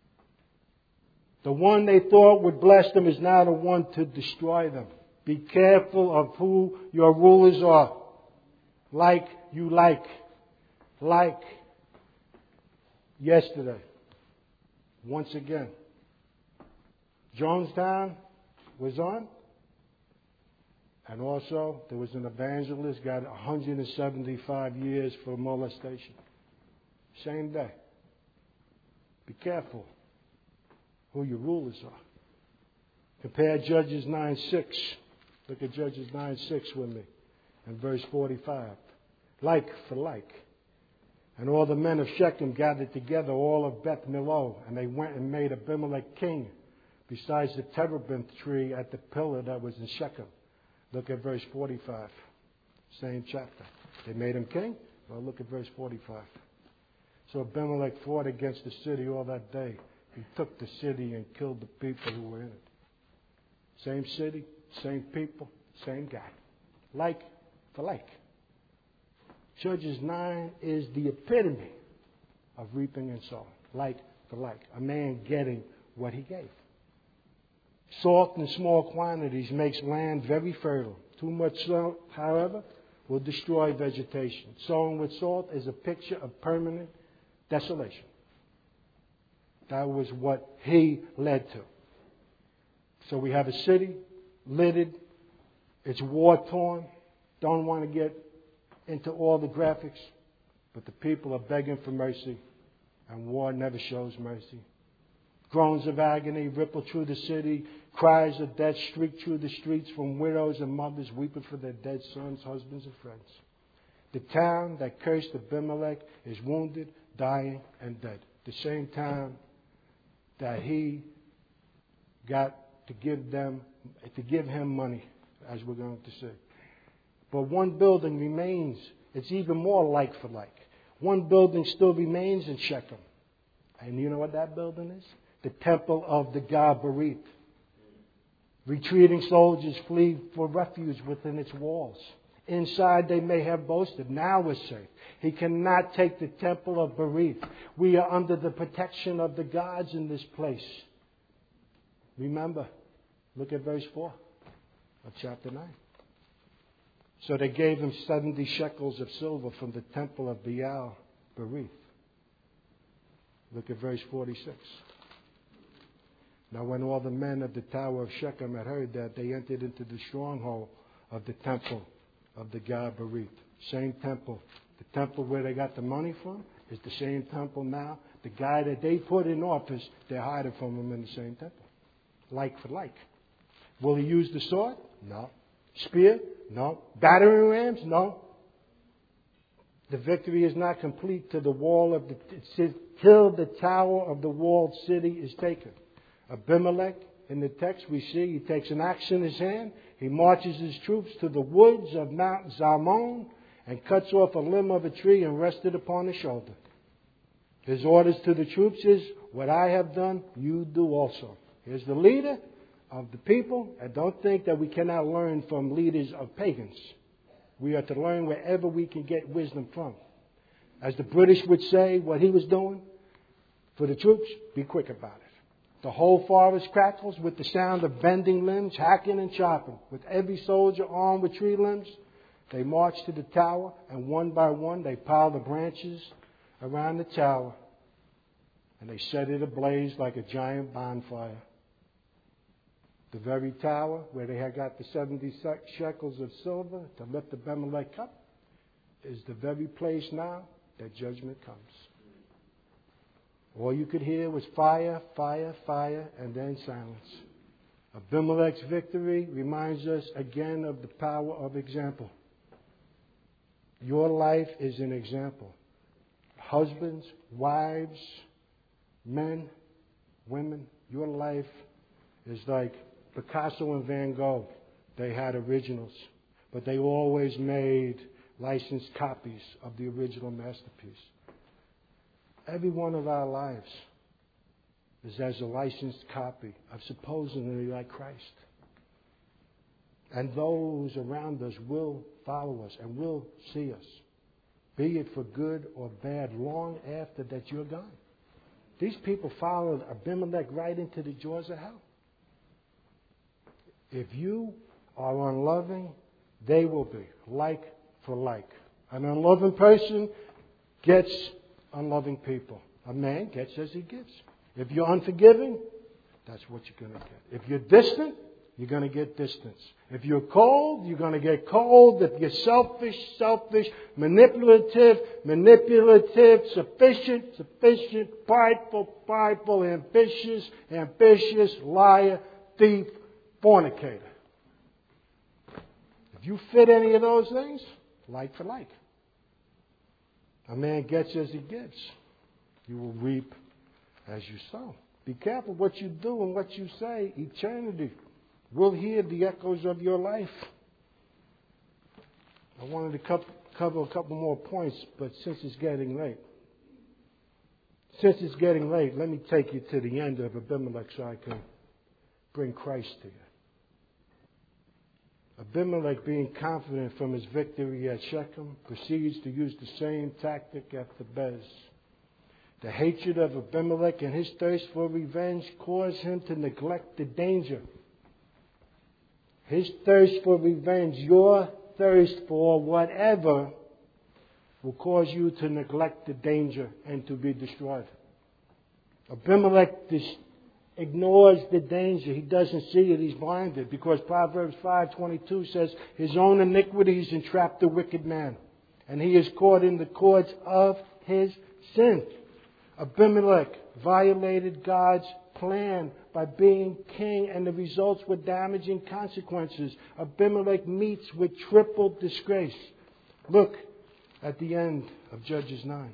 S1: The one they thought would bless them is now the one to destroy them. Be careful of who your rulers are. Like you like. Like yesterday. Once again. Jonestown was on. And also there was an evangelist got 175 years for molestation. Same day. Be careful who your rulers are. Compare Judges 9:6. Look at Judges 9:6 with me. And verse 45. Like for like. And all the men of Shechem gathered together, all of Beth Millo, and they went and made Abimelech king, besides the terebinth tree at the pillar that was in Shechem. Look at verse 45. Same chapter. They made him king. Well, look at verse 45. So Abimelech fought against the city all that day. He took the city and killed the people who were in it. Same city, same people, same guy. Like for like. Judges 9 is the epitome of reaping and sowing. Like for like. A man getting what he gave. Salt in small quantities makes land very fertile. Too much salt, however, will destroy vegetation. Sowing with salt is a picture of permanent desolation. That was what he led to. So we have a city littered. It's war-torn. Don't want to get into all the graphics. But the people are begging for mercy. And war never shows mercy. Groans of agony ripple through the city. Cries of death streak through the streets from widows and mothers weeping for their dead sons, husbands, and friends. The town that cursed Abimelech is wounded, dying, and dead. The same town that he got to give him money, as we're going to see. But one building remains. It's even more like for like. One building still remains in Shechem. And you know what that building is? The temple of the god Berith. Retreating soldiers flee for refuge within its walls. Inside they may have boasted, now we're safe. He cannot take the temple of Berith. We are under the protection of the gods in this place. Remember, look at verse 4 of chapter 9. So they gave him 70 shekels of silver from the temple of Baal Berith. Look at verse 46. Now when all the men of the tower of Shechem had heard that, they entered into the stronghold of the temple of the god Berith. Same temple. The temple where they got the money from is the same temple now. The guy that they put in office, they're hiding from him in the same temple. Like for like. Will he use the sword? No. Spear? No. Battering rams? No. The victory is not complete till the tower of the walled city is taken. Abimelech, in the text we see, he takes an axe in his hand. He marches his troops to the woods of Mount Zalmon and cuts off a limb of a tree and rests it upon his shoulder. His orders to the troops is, what I have done, you do also. Here's the leader of the people. And don't think that we cannot learn from leaders of pagans. We are to learn wherever we can get wisdom from. As the British would say, what he was doing for the troops, be quick about it. The whole forest crackles with the sound of bending limbs, hacking and chopping. With every soldier armed with tree limbs, they march to the tower, and one by one they pile the branches around the tower, and they set it ablaze like a giant bonfire. The very tower where they had got the 70 shekels of silver to lift the Abimelech up is the very place now that judgment comes. All you could hear was fire, fire, fire, and then silence. Abimelech's victory reminds us again of the power of example. Your life is an example. Husbands, wives, men, women, your life is like Picasso and Van Gogh. They had originals, but they always made licensed copies of the original masterpiece. Every one of our lives is as a licensed copy of supposedly like Christ. And those around us will follow us and will see us, be it for good or bad, long after that you're gone. These people followed Abimelech right into the jaws of hell. If you are unloving, they will be like for like. An unloving person gets unloving people. A man gets as he gives. If you're unforgiving, that's what you're going to get. If you're distant, you're going to get distance. If you're cold, you're going to get cold. If you're selfish, manipulative, sufficient, prideful, ambitious, liar, thief, fornicator. If you fit any of those things, like for like. A man gets as he gives. You will reap as you sow. Be careful what you do and what you say. Eternity will hear the echoes of your life. I wanted to cover a couple more points, but since it's getting late, let me take you to the end of Abimelech so I can bring Christ to you. Abimelech, being confident from his victory at Shechem, proceeds to use the same tactic at Thebez. The hatred of Abimelech and his thirst for revenge cause him to neglect the danger. His thirst for revenge, your thirst for whatever, will cause you to neglect the danger and to be destroyed. Abimelech ignores the danger. He doesn't see it. He's blinded because Proverbs 5:22 says, his own iniquities entrap the wicked man, and he is caught in the cords of his sin. Abimelech violated God's plan by being king, and the results were damaging consequences. Abimelech meets with triple disgrace. Look at the end of Judges 9.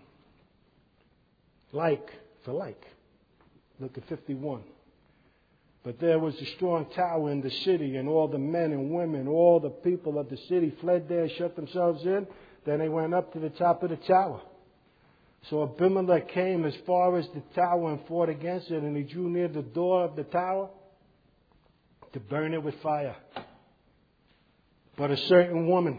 S1: Like for like. Look at 51. But there was a strong tower in the city, and all the men and women, all the people of the city fled there, shut themselves in. Then they went up to the top of the tower. So Abimelech came as far as the tower and fought against it, and he drew near the door of the tower to burn it with fire. But a certain woman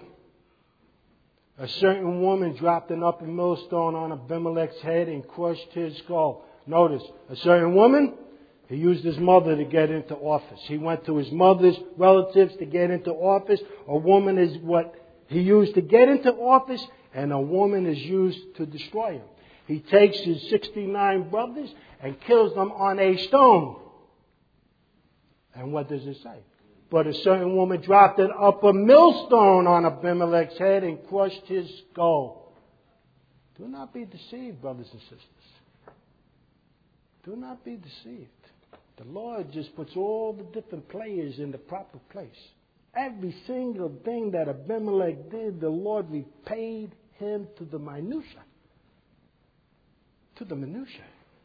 S1: dropped an upper millstone on Abimelech's head and crushed his skull. Notice, a certain woman, he used his mother to get into office. He went to his mother's relatives to get into office. A woman is what he used to get into office, and a woman is used to destroy him. He takes his 69 brothers and kills them on a stone. And what does it say? But a certain woman dropped an upper millstone on Abimelech's head and crushed his skull. Do not be deceived, brothers and sisters. Do not be deceived. The Lord just puts all the different players in the proper place. Every single thing that Abimelech did, the Lord repaid him to the minutia. To the minutia.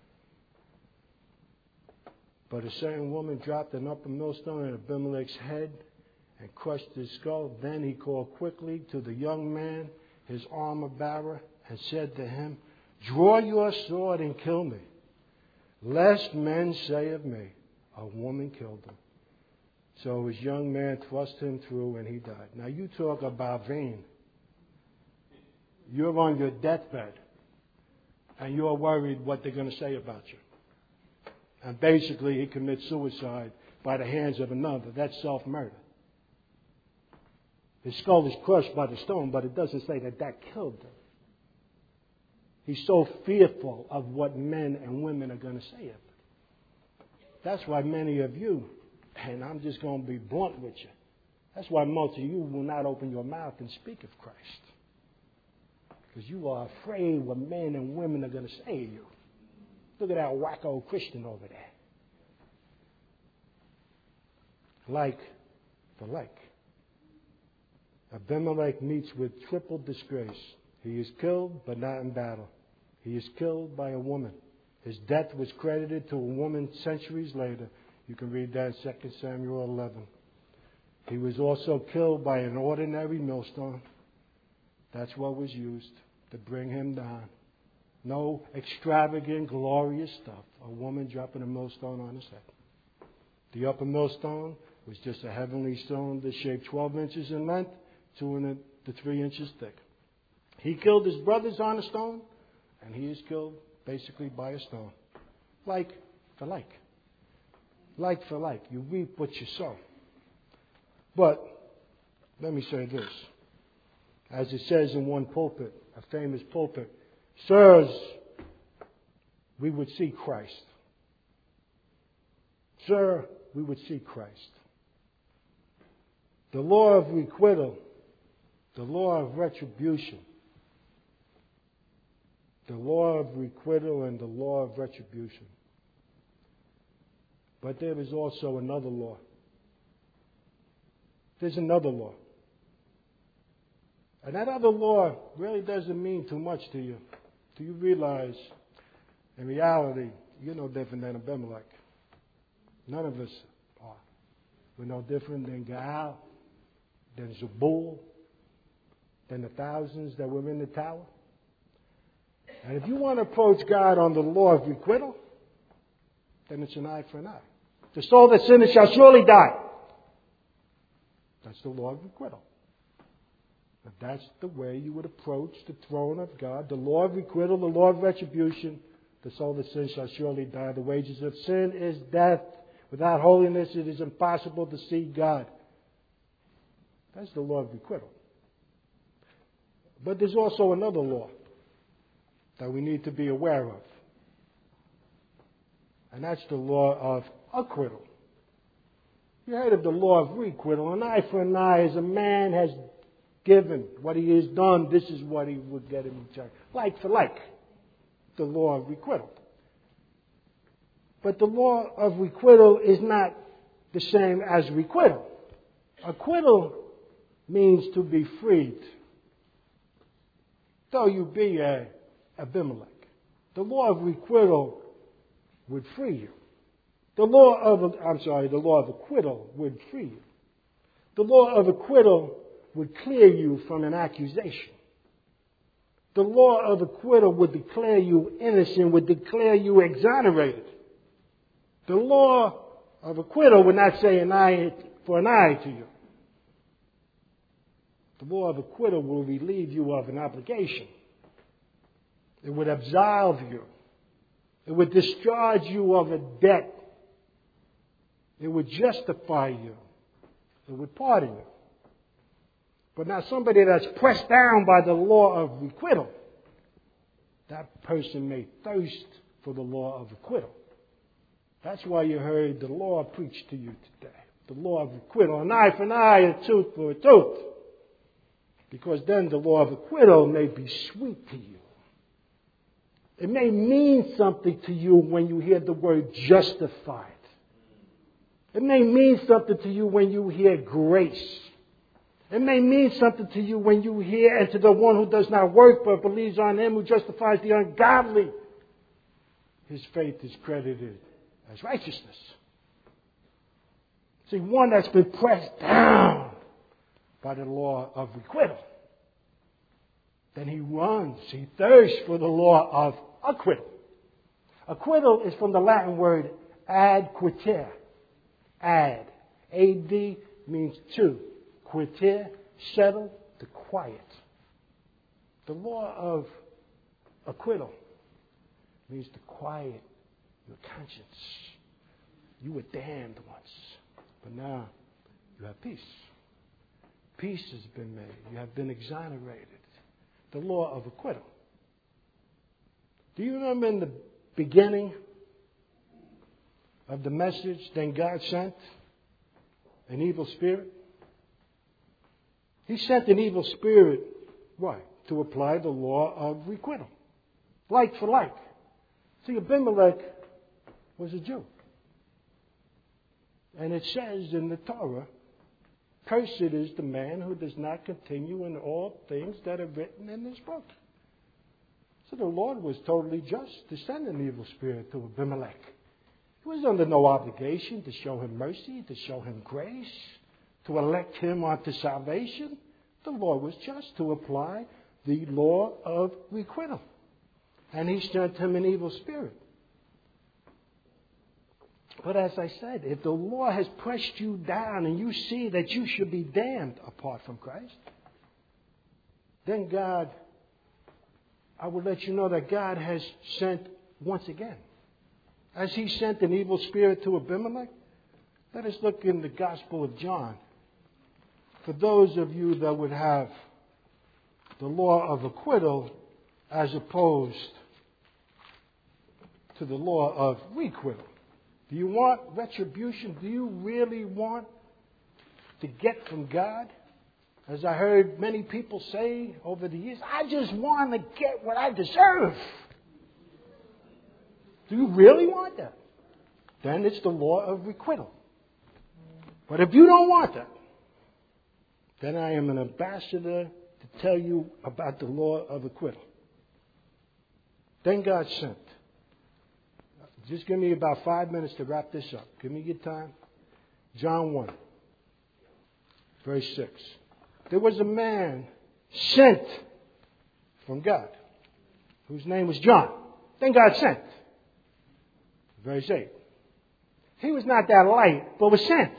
S1: But a certain woman dropped an upper millstone on Abimelech's head and crushed his skull. Then he called quickly to the young man, his armor bearer, and said to him, draw your sword and kill me, lest men say of me, a woman killed him. So his young man thrust him through and he died. Now you talk about vain. You're on your deathbed and you're worried what they're going to say about you. And basically he commits suicide by the hands of another. That's self-murder. His skull is crushed by the stone, but it doesn't say that that killed him. He's so fearful of what men and women are going to say of him. That's why many of you, and I'm just going to be blunt with you, that's why most of you will not open your mouth and speak of Christ. Because you are afraid what men and women are going to say of you. Look at that wacko Christian over there. Like for like. Abimelech meets with triple disgrace. He is killed, but not in battle. He is killed by a woman. His death was credited to a woman centuries later. You can read that in 2 Samuel 11. He was also killed by an ordinary millstone. That's what was used to bring him down. No extravagant, glorious stuff. A woman dropping a millstone on his head. The upper millstone was just a heavenly stone that shaped 12 inches in length, 2 to 3 inches thick. He killed his brothers on a stone, and he is killed basically by a stone. Like for like. Like for like. You reap what you sow. But let me say this. As it says in one pulpit, a famous pulpit, sirs, we would see Christ. Sir, we would see Christ. The law of requital, the law of retribution, the law of requital and the law of retribution. But there is also another law. There's another law. And that other law really doesn't mean too much to you. Do you realize, in reality, you're no different than Abimelech? None of us are. We're no different than Gaal, than Zebul, than the thousands that were in the tower. And if you want to approach God on the law of requital, then it's an eye for an eye. The soul that sinneth shall surely die. That's the law of requital. But that's the way you would approach the throne of God. The law of requital, the law of retribution. The soul that sins shall surely die. The wages of sin is death. Without holiness, it is impossible to see God. That's the law of requital. But there's also another law that we need to be aware of. And that's the law of acquittal. You heard of the law of requital. An eye for an eye. As a man has given what he has done, this is what he would get in return. Like for like. The law of requital. But the law of requital is not the same as requital. Acquittal means to be freed. Though you be Abimelech. The law of requital would free you. The law of acquittal would free you. The law of acquittal would clear you from an accusation. The law of acquittal would declare you innocent, would declare you exonerated. The law of acquittal would not say an eye for an eye to you. The law of acquittal will relieve you of an obligation. It would absolve you. It would discharge you of a debt. It would justify you. It would pardon you. But now somebody that's pressed down by the law of requital, that person may thirst for the law of acquittal. That's why you heard the law preached to you today. The law of acquittal. An eye for an eye, a tooth for a tooth. Because then the law of acquittal may be sweet to you. It may mean something to you when you hear the word justified. It may mean something to you when you hear grace. It may mean something to you when you hear, and to the one who does not work but believes on him who justifies the ungodly, his faith is credited as righteousness. See, one that's been pressed down by the law of requital, then he runs, he thirsts for the law of acquittal. Acquittal is from the Latin word ad quitere. Ad. A-D means to. Quitere, settle, to quiet. The law of acquittal means to quiet your conscience. You were damned once, but now you have peace. Peace has been made. You have been exonerated. The law of acquittal. Do you remember in the beginning of the message, then God sent an evil spirit? He sent an evil spirit, why? To apply the law of requital. Like for like. See, Abimelech was a Jew. And it says in the Torah, cursed is the man who does not continue in all things that are written in this book. So the Lord was totally just to send an evil spirit to Abimelech. He was under no obligation to show him mercy, to show him grace, to elect him unto salvation. The Lord was just to apply the law of requital. And he sent him an evil spirit. But as I said, if the law has pressed you down and you see that you should be damned apart from Christ, then God, I will let you know that God has sent once again. As he sent an evil spirit to Abimelech, let us look in the Gospel of John. For those of you that would have the law of acquittal as opposed to the law of requital. Do you want retribution? Do you really want to get from God? As I heard many people say over the years, I just want to get what I deserve. Do you really want that? Then it's the law of requital. But if you don't want that, then I am an ambassador to tell you about the law of acquittal. Then God sent. Just give me about 5 minutes to wrap this up. Give me your time. John 1, verse 6. There was a man sent from God, whose name was John. Then God sent. Verse 8. He was not that light, but was sent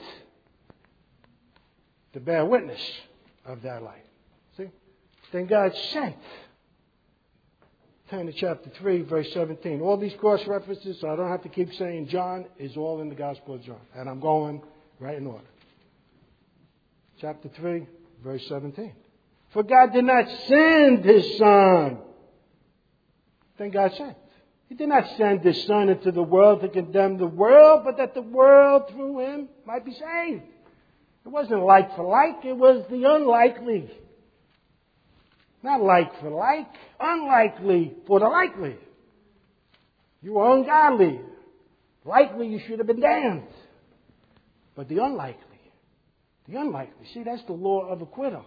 S1: to bear witness of that light. See? Then God sent. Turn to chapter 3, verse 17. All these cross references, so I don't have to keep saying John, is all in the Gospel of John. And I'm going right in order. Chapter 3, verse 17. For God did not send His Son. Then God sent. He did not send His Son into the world to condemn the world, but that the world through Him might be saved. It wasn't like for like, it was the unlikely. Not like for like, unlikely for the likely. You were ungodly. Likely you should have been damned. But the unlikely. See, that's the law of acquittal.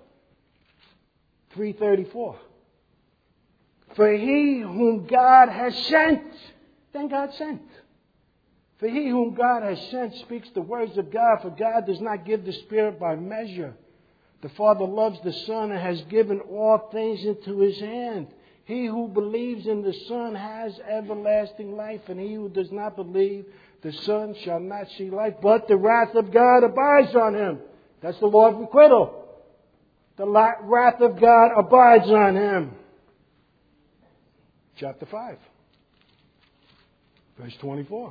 S1: 3:34. For he whom God has sent, then God sent. For he whom God has sent speaks the words of God, for God does not give the Spirit by measure. The Father loves the Son and has given all things into His hand. He who believes in the Son has everlasting life, and he who does not believe the Son shall not see life, but the wrath of God abides on him. That's the law of acquittal. The wrath of God abides on him. Chapter 5, verse 24.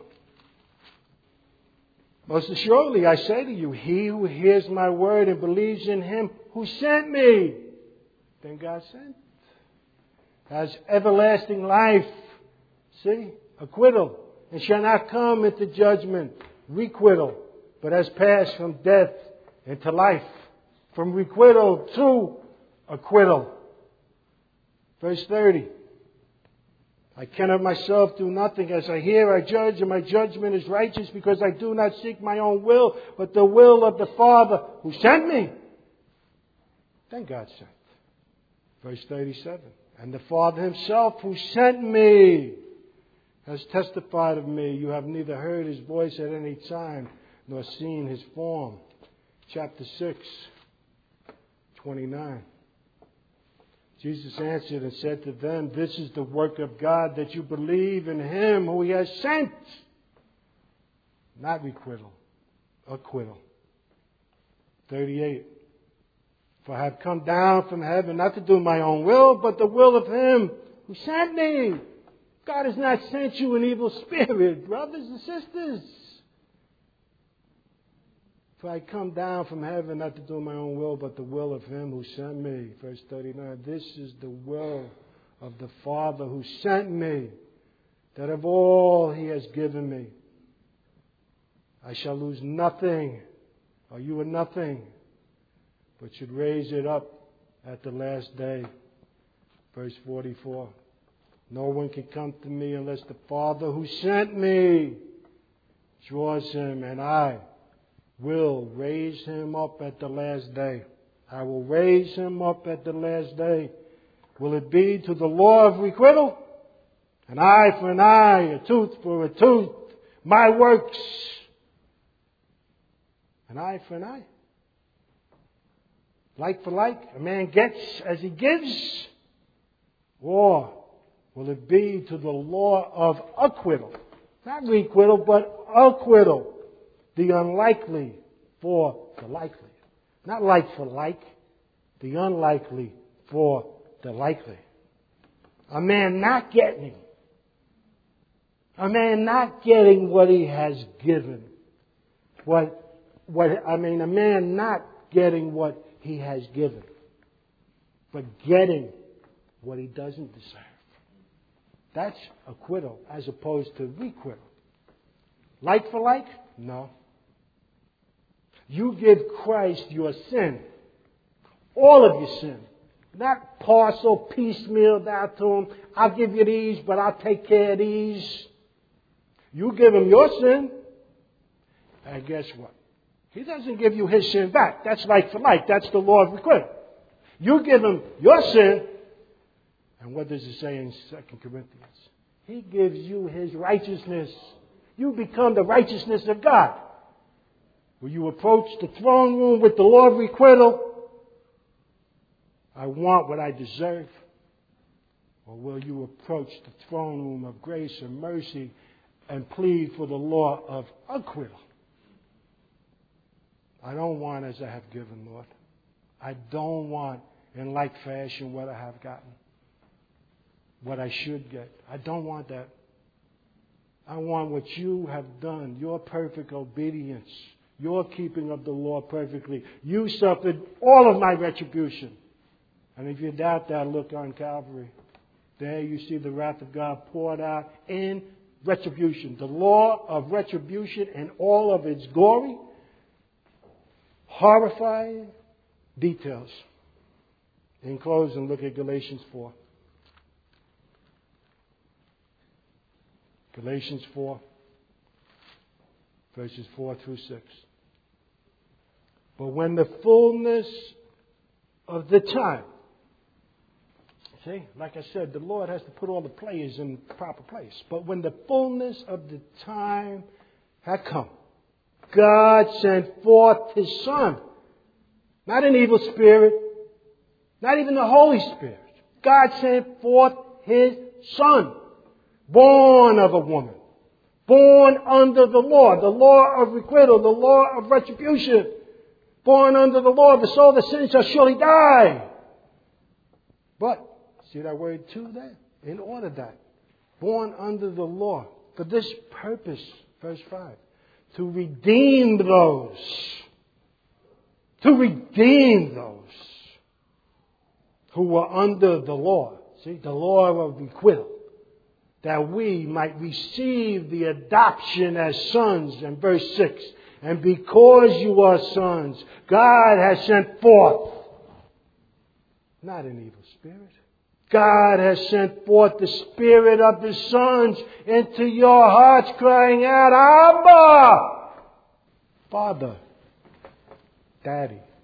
S1: Most assuredly, I say to you, he who hears my word and believes in Him who sent me, then God sent, has everlasting life. See? Acquittal. And shall not come into judgment. Requital. But has passed from death into life. From requital to acquittal. Verse 30. I can of myself do nothing. As I hear, I judge, and my judgment is righteous, because I do not seek my own will, but the will of the Father who sent me. Then God sent. Verse 37. And the Father Himself who sent me has testified of me. You have neither heard His voice at any time, nor seen His form. Chapter 6, 29. Jesus answered and said to them, this is the work of God, that you believe in Him who He has sent. Not requital, acquittal. 38. For I have come down from heaven not to do my own will, but the will of Him who sent me. God has not sent you an evil spirit, brothers and sisters. For I come down from heaven not to do my own will, but the will of him who sent me. Verse 39, this is the will of the Father who sent me, that of all he has given me, I shall lose nothing, or you are nothing, but should raise it up at the last day. Verse 44, no one can come to me unless the Father who sent me draws him, and I will raise him up at the last day. I will raise him up at the last day. Will it be to the law of requital? An eye for an eye, a tooth for a tooth. My works. An eye for an eye. Like for like. A man gets as he gives. Or will it be to the law of acquittal? Not requital, but acquittal. The unlikely for the likely. Not like for like. The unlikely for the likely. A man not getting. A man not getting what he has given. A man not getting what he has given. But getting what he doesn't deserve. That's acquittal as opposed to requital. Like for like? No. You give Christ your sin. All of your sin. Not parcel, piecemeal out to him. I'll give you these, but I'll take care of these. You give him your sin. And guess what? He doesn't give you his sin back. That's like for like. That's the law of requital. You give him your sin. And what does it say in 2 Corinthians? He gives you his righteousness. You become the righteousness of God. Will you approach the throne room with the law of requital? I want what I deserve. Or will you approach the throne room of grace and mercy and plead for the law of acquittal? I don't want as I have given, Lord. I don't want in like fashion what I have gotten. What I should get. I don't want that. I want what you have done, your perfect obedience, your keeping of the law perfectly. You suffered all of my retribution. And if you doubt that, look on Calvary. There you see the wrath of God poured out in retribution. The law of retribution and all of its gory, horrifying details. In closing, look at Galatians 4. Galatians 4, verses 4 through 6. But when the fullness of the time, see, like I said, the Lord has to put all the players in the proper place. But when the fullness of the time had come, God sent forth His Son. Not an evil spirit, not even the Holy Spirit. God sent forth His Son. Born of a woman. Born under the law of requital, the law of retribution. Born under the law of the soul that sins shall surely die. But, see that word too there? In order that. Born under the law. For this purpose, verse 5. To redeem those. To redeem those who were under the law. See, the law of requital. That we might receive the adoption as sons. In verse 6. And because you are sons, God has sent forth, not an evil spirit. God has sent forth the Spirit of His sons into your hearts, crying out, Abba! Father, Daddy.